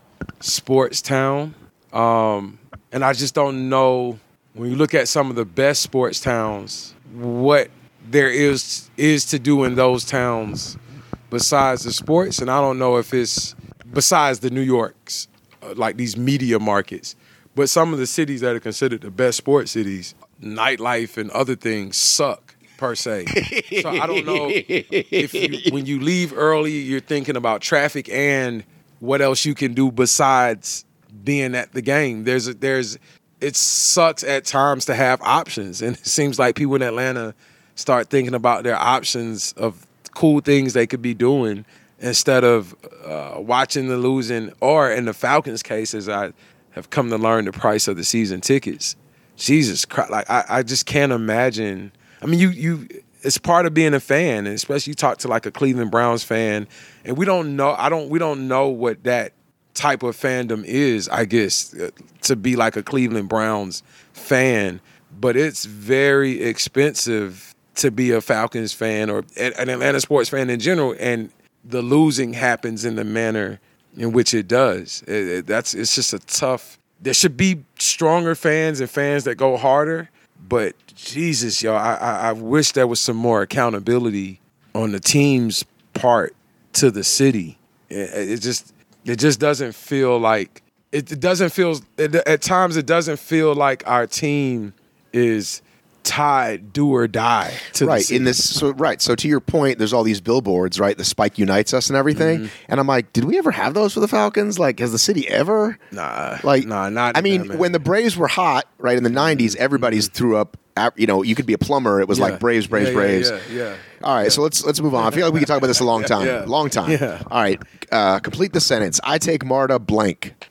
S1: sports town, um, and I just don't know when you look at some of the best sports towns what there is is to do in those towns besides the sports, and I don't know if it's besides the New Yorks, uh, like these media markets. But some of the cities that are considered the best sports cities, nightlife and other things suck, per se. So I don't know if you, when you leave early, you're thinking about traffic and what else you can do besides being at the game. There's a, there's it sucks at times to have options, and it seems like people in Atlanta start thinking about their options of cool things they could be doing instead of uh, watching the losing, or in the Falcons' case, as I have come to learn, the price of the season tickets. Jesus Christ, like I, I just can't imagine. I mean, you you it's part of being a fan, and especially you talk to like a Cleveland Browns fan, and we don't know. I don't. We don't know what that type of fandom is. I guess to be like a Cleveland Browns fan, but it's very expensive to be a Falcons fan or an Atlanta sports fan in general, and the losing happens in the manner in which it does. It, it, that's it's just a tough. There should be stronger fans and fans that go harder, but Jesus, y'all, I, I, I wish there was some more accountability on the team's part to the city. It, it just it just doesn't feel like it, it doesn't feel it, at times it doesn't feel like our team is tied do or die to
S2: right
S1: the city.
S2: in this so right so to your point, there's all these billboards, right? The Spike unites us and everything. Mm-hmm. And I'm like, did we ever have those for the Falcons? Like, has the city ever?
S1: Nah,
S2: like
S1: nah, not.
S2: I mean, when the Braves were hot, right, in the nineties, everybody's mm-hmm. threw up. You know, you could be a plumber. It was yeah. like Braves, Braves,
S1: yeah,
S2: Braves.
S1: Yeah, yeah, yeah.
S2: All right,
S1: yeah.
S2: so let's let's move on. I feel like we could talk about this a long time.
S1: yeah.
S2: Long time.
S1: Yeah.
S2: All right, uh, complete the sentence. I take Marta blank.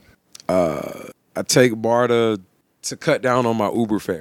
S1: Uh, I take Marta to cut down on my Uber fare.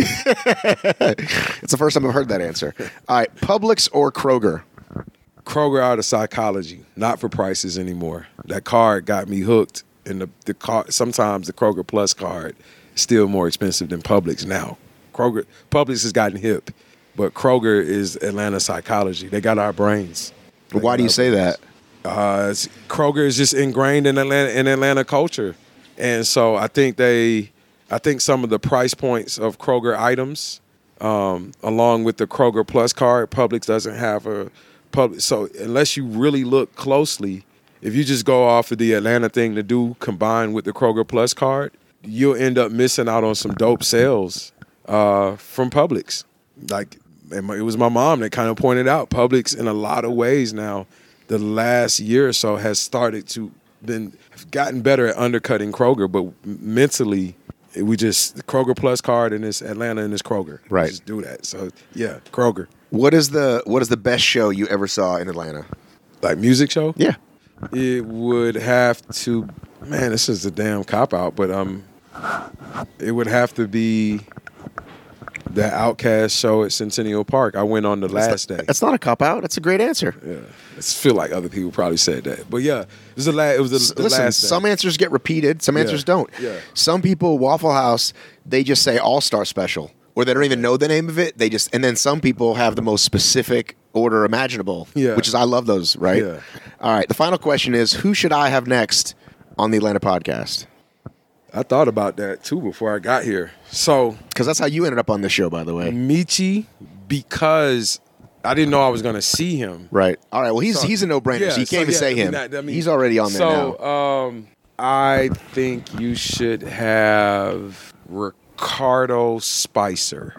S2: It's the first time I've heard that answer. All right, Publix or Kroger?
S1: Kroger out of psychology, not for prices anymore. That card got me hooked, and the the card, sometimes the Kroger Plus card is still more expensive than Publix now. Kroger Publix has gotten hip, but Kroger is Atlanta psychology. They got our brains. They
S2: Why do you say
S1: brains.
S2: that?
S1: Uh, Kroger is just ingrained in Atlanta in Atlanta culture, and so I think they. I think some of the price points of Kroger items, um, along with the Kroger Plus card, Publix doesn't have a public. So unless you really look closely, if you just go off of the Atlanta thing to do combined with the Kroger Plus card, you'll end up missing out on some dope sales uh, from Publix. Like it was my mom that kind of pointed out Publix in a lot of ways now, the last year or so has started to been gotten better at undercutting Kroger, but mentally. We just the Kroger Plus card and this Atlanta and this Kroger.
S2: Right.
S1: We just do that. So yeah, Kroger.
S2: What is the what is the best show you ever saw in Atlanta?
S1: Like music show?
S2: Yeah.
S1: It would have to man, this is a damn cop out, but um it would have to be the Outkast show at Centennial Park. I went on the last day.
S2: That's not a cop out. That's a great answer.
S1: Yeah, I feel like other people probably said that, but yeah, it was the last. It was the, the
S2: Listen,
S1: last day.
S2: some answers get repeated. Some answers
S1: Yeah.
S2: don't.
S1: Yeah.
S2: Some people, Waffle House, they just say All Star Special, or they don't even know the name of it. They just, and then some people have the most specific order imaginable.
S1: Yeah.
S2: Which is, I love those. Right.
S1: Yeah.
S2: All right. The final question is, who should I have next on the Atlanta podcast?
S1: I thought about that too before I got here. So
S2: Because that's how you ended up on this show, by the way.
S1: Michi, because I didn't know I was going to see him.
S2: Right. All right. Well, he's
S1: So-
S2: he's a no brainer.
S1: Yeah,
S2: so you
S1: so,
S2: can't even
S1: yeah,
S2: say
S1: I mean,
S2: him.
S1: that- I mean-
S2: he's already on there
S1: So,
S2: now.
S1: um, I think you should have Ricardo Spicer,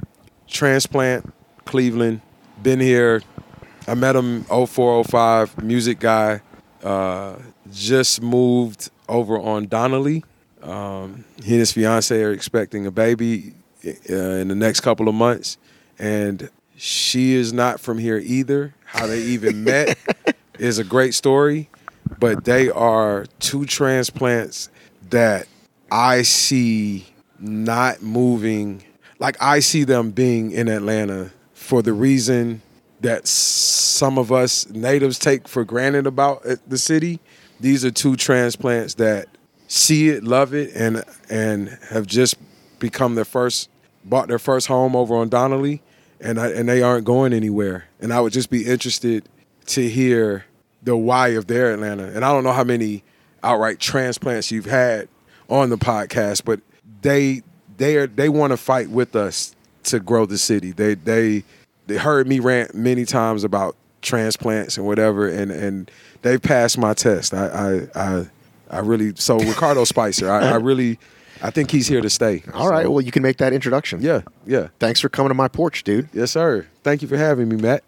S1: transplant, Cleveland. Been here. I met him oh four oh five, music guy. Uh, just moved over on Donnelly. Um, he and his fiance are expecting a baby uh, in the next couple of months, and she is not from here either. How they even met is a great story, but they are two transplants that I see not moving. Like, I see them being in Atlanta for the reason that some of us natives take for granted about the city. These are two transplants that see it, love it, and and have just become their first, bought their first home over on Donnelly, and I, and they aren't going anywhere. And I would just be interested to hear the why of their Atlanta. And I don't know how many outright transplants you've had on the podcast, but they they are they want to fight with us to grow the city. They they they heard me rant many times about transplants and whatever, and and they passed my test. I I I, I really so Ricardo Spicer. I, I really I think he's here to stay.
S2: All right.
S1: So,
S2: Well, you can make that introduction.
S1: yeah, yeah.
S2: Thanks for coming to my porch, dude.
S1: Yes, sir. Thank you for having me, Matt.